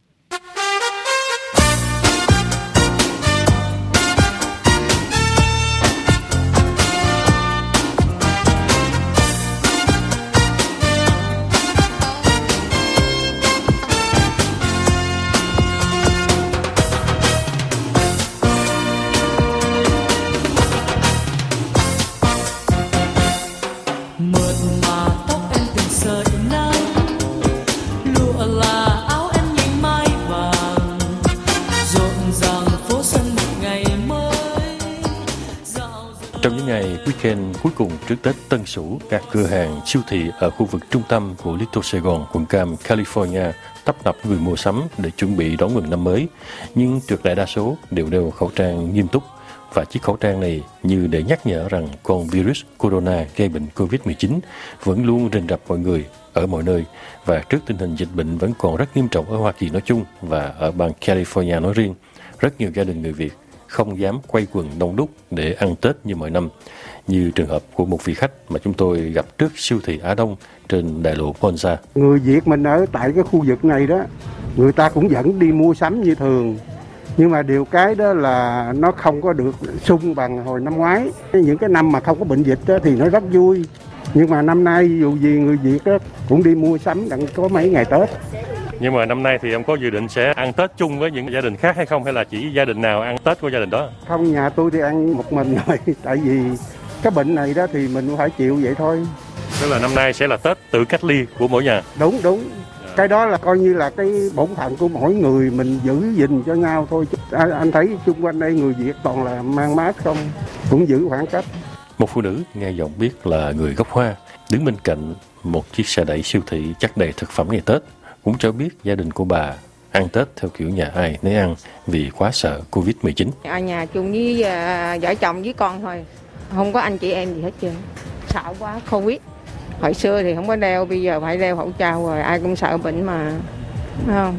Trong những ngày weekend cuối cùng trước Tết Tân Sửu, các cửa hàng siêu thị ở khu vực trung tâm của Little Sài Gòn, quận Cam, California tấp nập người mua sắm để chuẩn bị đón mừng năm mới. Nhưng tuyệt đại đa số đều đeo khẩu trang nghiêm túc. Và chiếc khẩu trang này như để nhắc nhở rằng con virus corona gây bệnh Covid-19 vẫn luôn rình rập mọi người ở mọi nơi. Và trước tình hình dịch bệnh vẫn còn rất nghiêm trọng ở Hoa Kỳ nói chung và ở bang California nói riêng, rất nhiều gia đình người Việt không dám quây quần đông đúc để ăn Tết như mọi năm, như trường hợp của một vị khách mà chúng tôi gặp trước siêu thị Á Đông trên đại lộ Ponza. Người Việt mình ở tại cái khu vực này đó, người ta cũng vẫn đi mua sắm như thường, nhưng mà điều cái đó là nó không có được sung bằng hồi năm ngoái. Những cái năm mà không có bệnh dịch đó thì nó rất vui, nhưng mà năm nay dù gì người Việt đó cũng đi mua sắm đặng có mấy ngày Tết. Nhưng mà năm nay thì ông có dự định sẽ ăn Tết chung với những gia đình khác hay không, hay là chỉ gia đình nào ăn Tết của gia đình đó? Không, nhà tôi thì ăn một mình rồi, tại vì cái bệnh này đó thì mình cũng phải chịu vậy thôi. Tức là năm nay sẽ là Tết tự cách ly của mỗi nhà. Đúng. Cái đó là coi như là cái bổn phận của mỗi người, mình giữ gìn cho nhau thôi. Anh thấy xung quanh đây người Việt toàn là mang mát không, cũng giữ khoảng cách. Một phụ nữ nghe giọng biết là người gốc Hoa, đứng bên cạnh một chiếc xe đẩy siêu thị chất đầy thực phẩm ngày Tết, cũng cho biết gia đình của bà ăn Tết theo kiểu nhà ai nấy ăn vì quá sợ Covid-19. Ở nhà chung với vợ chồng với con thôi, không có anh chị em gì hết trơn. Sợ quá Covid. Hồi xưa thì không có đeo, bây giờ phải đeo khẩu trang rồi, ai cũng sợ bệnh mà. Phải không?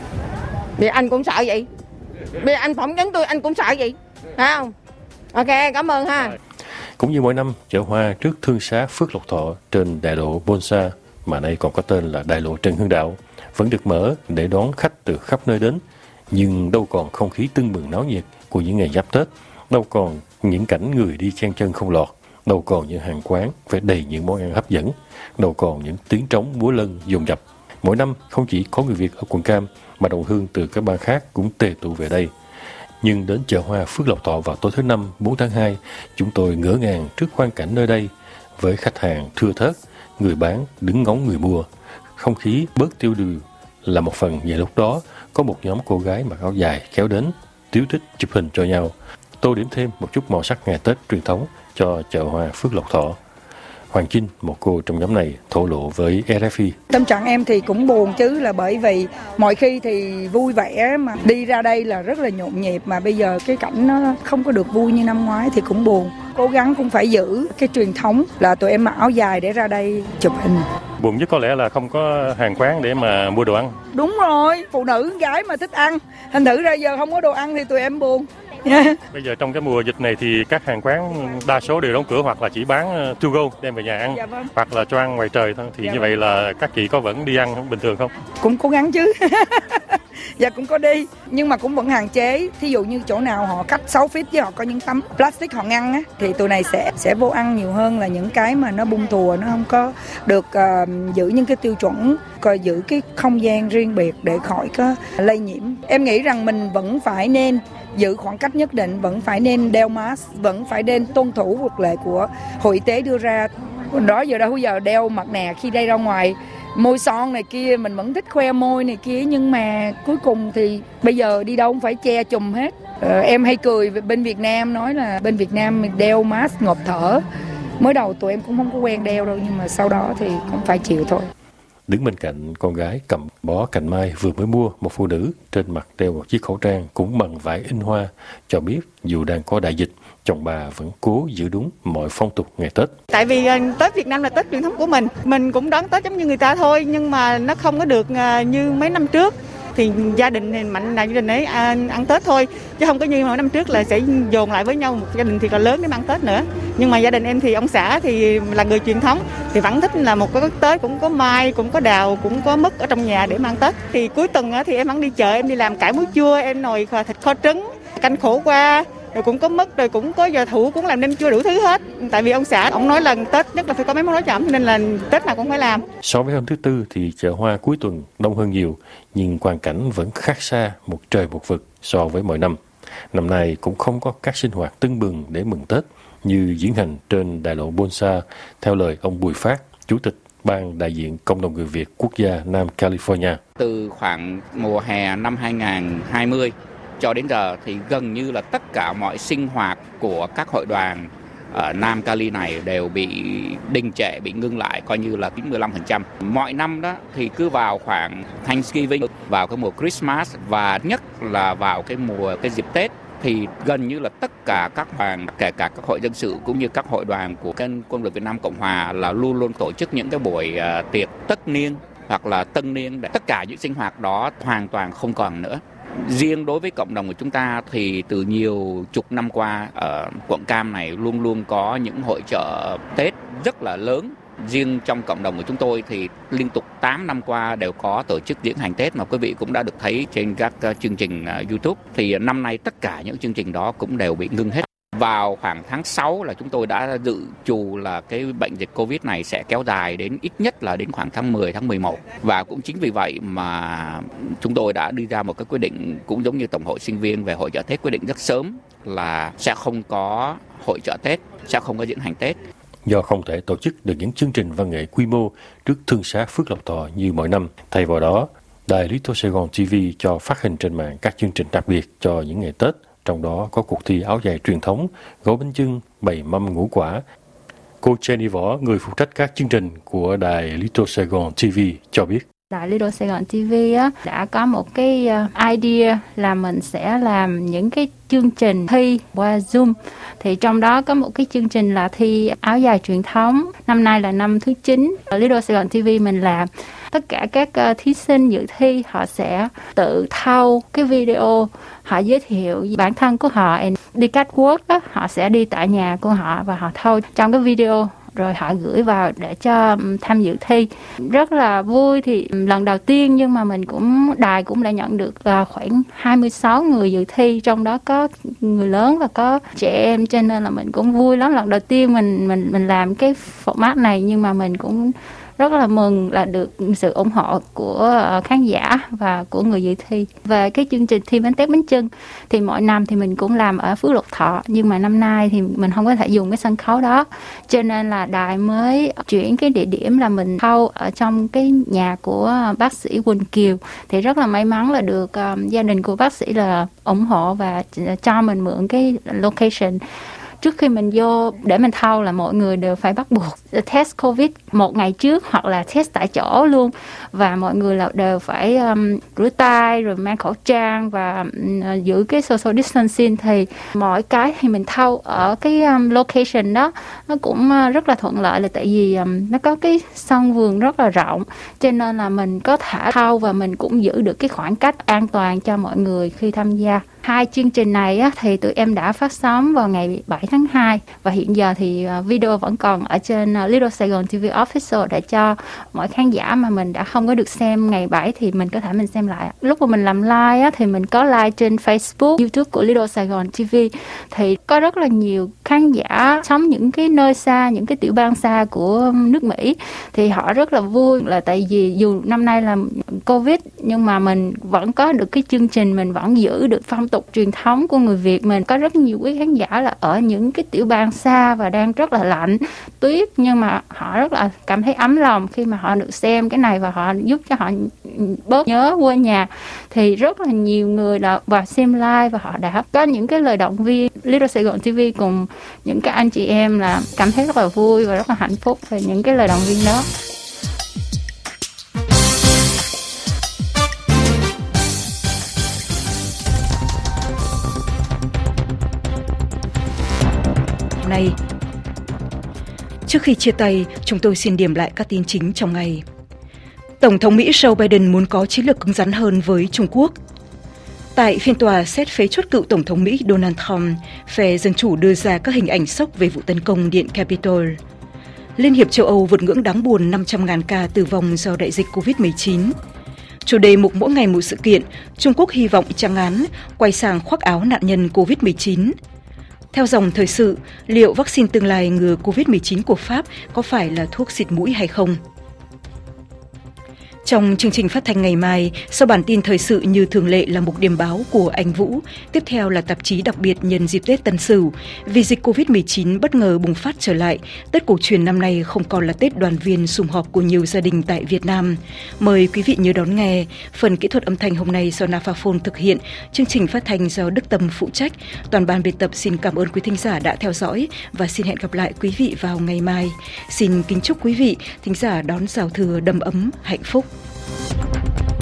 Vì anh cũng sợ vậy. Vì anh phỏng vấn tôi, anh cũng sợ vậy. Phải không? Ok, cảm ơn ha. Cũng như mỗi năm, chợ hoa trước thương xá Phước Lộc Thọ trên đại lộ Ponza, mà nay còn có tên là đại lộ Trần Hưng Đạo, vẫn được mở để đón khách từ khắp nơi đến. Nhưng đâu còn không khí tưng bừng náo nhiệt của những ngày giáp Tết, đâu còn những cảnh người đi chen chân không lọt, đâu còn những hàng quán phải đầy những món ăn hấp dẫn, đâu còn những tiếng trống múa lân dồn dập. Mỗi năm không chỉ có người Việt ở quận Cam mà đồng hương từ các bang khác cũng tề tụ về đây. Nhưng đến chợ hoa Phước Lộc Thọ vào tối thứ Năm 4 tháng 2, chúng tôi ngỡ ngàng trước quang cảnh nơi đây với khách hàng thưa thớt, người bán đứng ngóng người mua. Không khí bớt tiêu điều là một phần nhờ lúc đó có một nhóm cô gái mặc áo dài kéo đến, tíu tích chụp hình cho nhau, tô điểm thêm một chút màu sắc ngày Tết truyền thống cho chợ hoa Phước Lộc Thọ. Hoàng Trinh, một cô trong nhóm này, thổ lộ với RFI. Tâm trạng em thì cũng buồn chứ, là bởi vì mọi khi thì vui vẻ mà đi ra đây là rất là nhộn nhịp, mà bây giờ cái cảnh nó không có được vui như năm ngoái thì cũng buồn. Cố gắng cũng phải giữ cái truyền thống là tụi em mặc áo dài để ra đây chụp hình. Buồn nhất có lẽ là không có hàng quán để mà mua đồ ăn. Đúng rồi, phụ nữ gái mà thích ăn, thành thử ra giờ không có đồ ăn thì tụi em buồn. Bây giờ trong cái mùa dịch này thì các hàng quán đa số đều đóng cửa hoặc là chỉ bán to go đem về nhà ăn, hoặc là cho ăn ngoài trời thôi. Thì như vậy là các chị có vẫn đi ăn bình thường không? Cũng cố gắng chứ. Dạ cũng có đi, nhưng mà cũng vẫn hạn chế. Thí dụ như chỗ nào họ cách 6 feet với họ có những tấm plastic họ ngăn á, thì tụi này sẽ vô ăn nhiều hơn là những cái mà nó bung thùa, nó không có được giữ những cái tiêu chuẩn, coi giữ cái không gian riêng biệt để khỏi có lây nhiễm. Em nghĩ rằng mình vẫn phải nên giữ khoảng cách nhất định, vẫn phải nên đeo mask, vẫn phải nên tuân thủ luật lệ của Bộ Y tế đưa ra. Đó giờ đâu giờ đeo mặt nạ khi đi ra ngoài, môi son này kia, mình vẫn thích khoe môi này kia, nhưng mà cuối cùng thì bây giờ đi đâu cũng phải che chùm hết. Em hay cười bên Việt Nam, nói là bên Việt Nam đeo mask ngộp thở. Mới đầu tụi em cũng không có quen đeo đâu, nhưng mà sau đó thì cũng phải chịu thôi. Đứng bên cạnh con gái cầm bó cành mai vừa mới mua, một phụ nữ trên mặt đeo một chiếc khẩu trang cũng bằng vải in hoa, cho biết dù đang có đại dịch, chồng bà vẫn cố giữ đúng mọi phong tục ngày Tết. Tại vì Tết Việt Nam là Tết truyền thống của mình cũng đón Tết giống như người ta thôi, nhưng mà nó không có được như mấy năm trước. thì gia đình thì mạnh là gia đình ấy ăn Tết thôi, chứ không có như mà năm trước là sẽ dồn lại với nhau một gia đình thiệt là lớn để ăn Tết nữa. Nhưng mà gia đình em thì ông xã thì là người truyền thống thì vẫn thích là một cái Tết cũng có mai, cũng có đào, cũng có mứt ở trong nhà để ăn Tết. Thì cuối tuần thì em vẫn đi chợ, em đi làm cải muối chua, em nồi thịt kho trứng, canh khổ qua, rồi cũng có mứt, rồi cũng có giò thủ, cũng làm nem chua đủ thứ hết. Tại vì ông xã ông nói là Tết nhất là phải có mấy món nấu chẩm, nên là Tết nào cũng phải làm. So với hôm thứ Tư thì chợ hoa cuối tuần đông hơn nhiều, nhưng quang cảnh vẫn khác xa một trời một vực so với mọi năm. Năm nay cũng không có các sinh hoạt tưng bừng để mừng Tết như diễn hành trên đại lộ Bonsa, theo lời ông Bùi Phát, Chủ tịch Ban đại diện Cộng đồng người Việt Quốc gia Nam California. Từ khoảng mùa hè năm 2020 cho đến giờ thì gần như là tất cả mọi sinh hoạt của các hội đoàn ở Nam Cali này đều bị đình trệ, bị ngưng lại, coi như là 15%. Mọi năm đó thì cứ vào khoảng Thanksgiving, vào cái mùa Christmas và nhất là vào cái dịp Tết thì gần như là tất cả các đoàn, kể cả các hội dân sự cũng như các hội đoàn của Quân đội Việt Nam Cộng Hòa là luôn luôn tổ chức những cái buổi tiệc tất niên hoặc là tân niên, để tất cả những sinh hoạt đó hoàn toàn không còn nữa. Riêng đối với cộng đồng của chúng ta thì từ nhiều chục năm qua ở quận Cam này luôn luôn có những hội chợ Tết rất là lớn. Riêng trong cộng đồng của chúng tôi thì liên tục 8 năm qua đều có tổ chức diễn hành Tết mà quý vị cũng đã được thấy trên các chương trình YouTube. Thì năm nay tất cả những chương trình đó cũng đều bị ngưng hết. Vào khoảng tháng 6 là chúng tôi đã dự trù là cái bệnh dịch Covid này sẽ kéo dài đến ít nhất là đến khoảng tháng 10, tháng 11. Và cũng chính vì vậy mà chúng tôi đã đưa ra một cái quyết định cũng giống như Tổng hội sinh viên về hội chợ Tết, quyết định rất sớm là sẽ không có hội chợ Tết, sẽ không có diễn hành Tết. Do không thể tổ chức được những chương trình văn nghệ quy mô trước Thương xá Phước Lộc Thọ như mọi năm, thay vào đó, đài Little Saigon TV cho phát hình trên mạng các chương trình đặc biệt cho những ngày Tết, trong đó có cuộc thi áo dài truyền thống, gói bánh chưng, bày mâm ngũ quả. Cô Jenny Võ, người phụ trách các chương trình của đài Little Saigon TV cho biết. Đài Little Saigon TV đã có một cái idea là mình sẽ làm những cái chương trình thi qua Zoom. Thì trong đó có một cái chương trình là thi áo dài truyền thống. Năm nay là năm thứ 9. Ở Little Saigon TV mình làm tất cả các thí sinh dự thi họ sẽ tự thâu cái video, họ giới thiệu bản thân của họ, đi catwalk họ sẽ đi tại nhà của họ và họ thâu trong cái video rồi họ gửi vào để cho tham dự thi. Rất là vui, thì lần đầu tiên nhưng mà đài cũng đã nhận được khoảng 26 người dự thi, trong đó có người lớn và có trẻ em, cho nên là mình cũng vui lắm. Lần đầu tiên mình làm cái format này, nhưng mà mình cũng rất là mừng là được sự ủng hộ của khán giả và của người dự thi. Về cái chương trình thi bánh tét bánh chưng thì mỗi năm thì mình cũng làm ở Phước Lộc Thọ, nhưng mà năm nay thì mình không có thể dùng cái sân khấu đó, cho nên là đài mới chuyển cái địa điểm là mình thâu ở trong cái nhà của bác sĩ Quỳnh Kiều. Thì rất là may mắn là được gia đình của bác sĩ là ủng hộ và cho mình mượn cái location. Trước khi mình vô để mình thâu là mọi người đều phải bắt buộc test Covid một ngày trước hoặc là test tại chỗ luôn. Và mọi người là đều phải rửa tay rồi mang khẩu trang và giữ cái social distancing. Thì mọi cái thì mình thâu ở cái location đó nó cũng rất là thuận lợi, là tại vì nó có cái sân vườn rất là rộng, cho nên là mình có thể thâu và mình cũng giữ được cái khoảng cách an toàn cho mọi người khi tham gia. Hai chương trình này thì tụi em đã phát sóng vào ngày 7 tháng 2 và hiện giờ thì video vẫn còn ở trên Little Saigon TV Official để cho mọi khán giả mà mình đã không có được xem ngày 7 thì mình có thể mình xem lại. Lúc mà mình làm live thì mình có live trên Facebook, YouTube của Little Saigon TV, thì có rất là nhiều khán giả sống những cái nơi xa, những cái tiểu bang xa của nước Mỹ, thì họ rất là vui là tại vì dù năm nay là Covid nhưng mà mình vẫn có được cái chương trình, mình vẫn giữ được phong tục truyền thống của người Việt mình. Có rất nhiều quý khán giả là ở những cái tiểu bang xa và đang rất là lạnh, tuyết, nhưng mà họ rất là cảm thấy ấm lòng khi mà họ được xem cái này và họ giúp cho họ bớt nhớ quê nhà. Thì rất là nhiều người đã vào xem live và họ đã có những cái lời động viên. Little Saigon TV cùng những cái anh chị em là cảm thấy rất là vui và rất là hạnh phúc về những cái lời động viên đó. Này, trước khi chia tay, chúng tôi xin điểm lại các tin chính trong ngày. Tổng thống Mỹ Joe Biden muốn có chiến lược cứng rắn hơn với Trung Quốc. Tại phiên tòa xét phế truất cựu Tổng thống Mỹ Donald Trump, phe Dân Chủ đưa ra các hình ảnh sốc về vụ tấn công Điện Capitol. Liên hiệp châu Âu vượt ngưỡng đáng buồn 500.000 ca tử vong do đại dịch COVID-19. Chủ đề mục mỗi ngày một sự kiện, Trung Quốc hy vọng trắng án, quay sang khoác áo nạn nhân COVID-19. Theo dòng thời sự, liệu vaccine tương lai ngừa COVID-19 của Pháp có phải là thuốc xịt mũi hay không? Trong chương trình phát thanh ngày mai, sau bản tin thời sự như thường lệ là mục điểm báo của anh Vũ, tiếp theo là tạp chí đặc biệt nhân dịp Tết Tân Sửu. Vì dịch COVID-19 bất ngờ bùng phát trở lại, Tết cổ truyền năm nay không còn là Tết đoàn viên sum họp của nhiều gia đình tại Việt Nam. Mời quý vị nhớ đón nghe. Phần kỹ thuật âm thanh hôm nay do Nafaphone thực hiện, chương trình phát thanh do Đức Tâm phụ trách. Toàn ban biên tập xin cảm ơn quý thính giả đã theo dõi và xin hẹn gặp lại quý vị vào ngày mai. Xin kính chúc quý vị thính giả đón giao thừa đầm ấm, hạnh phúc.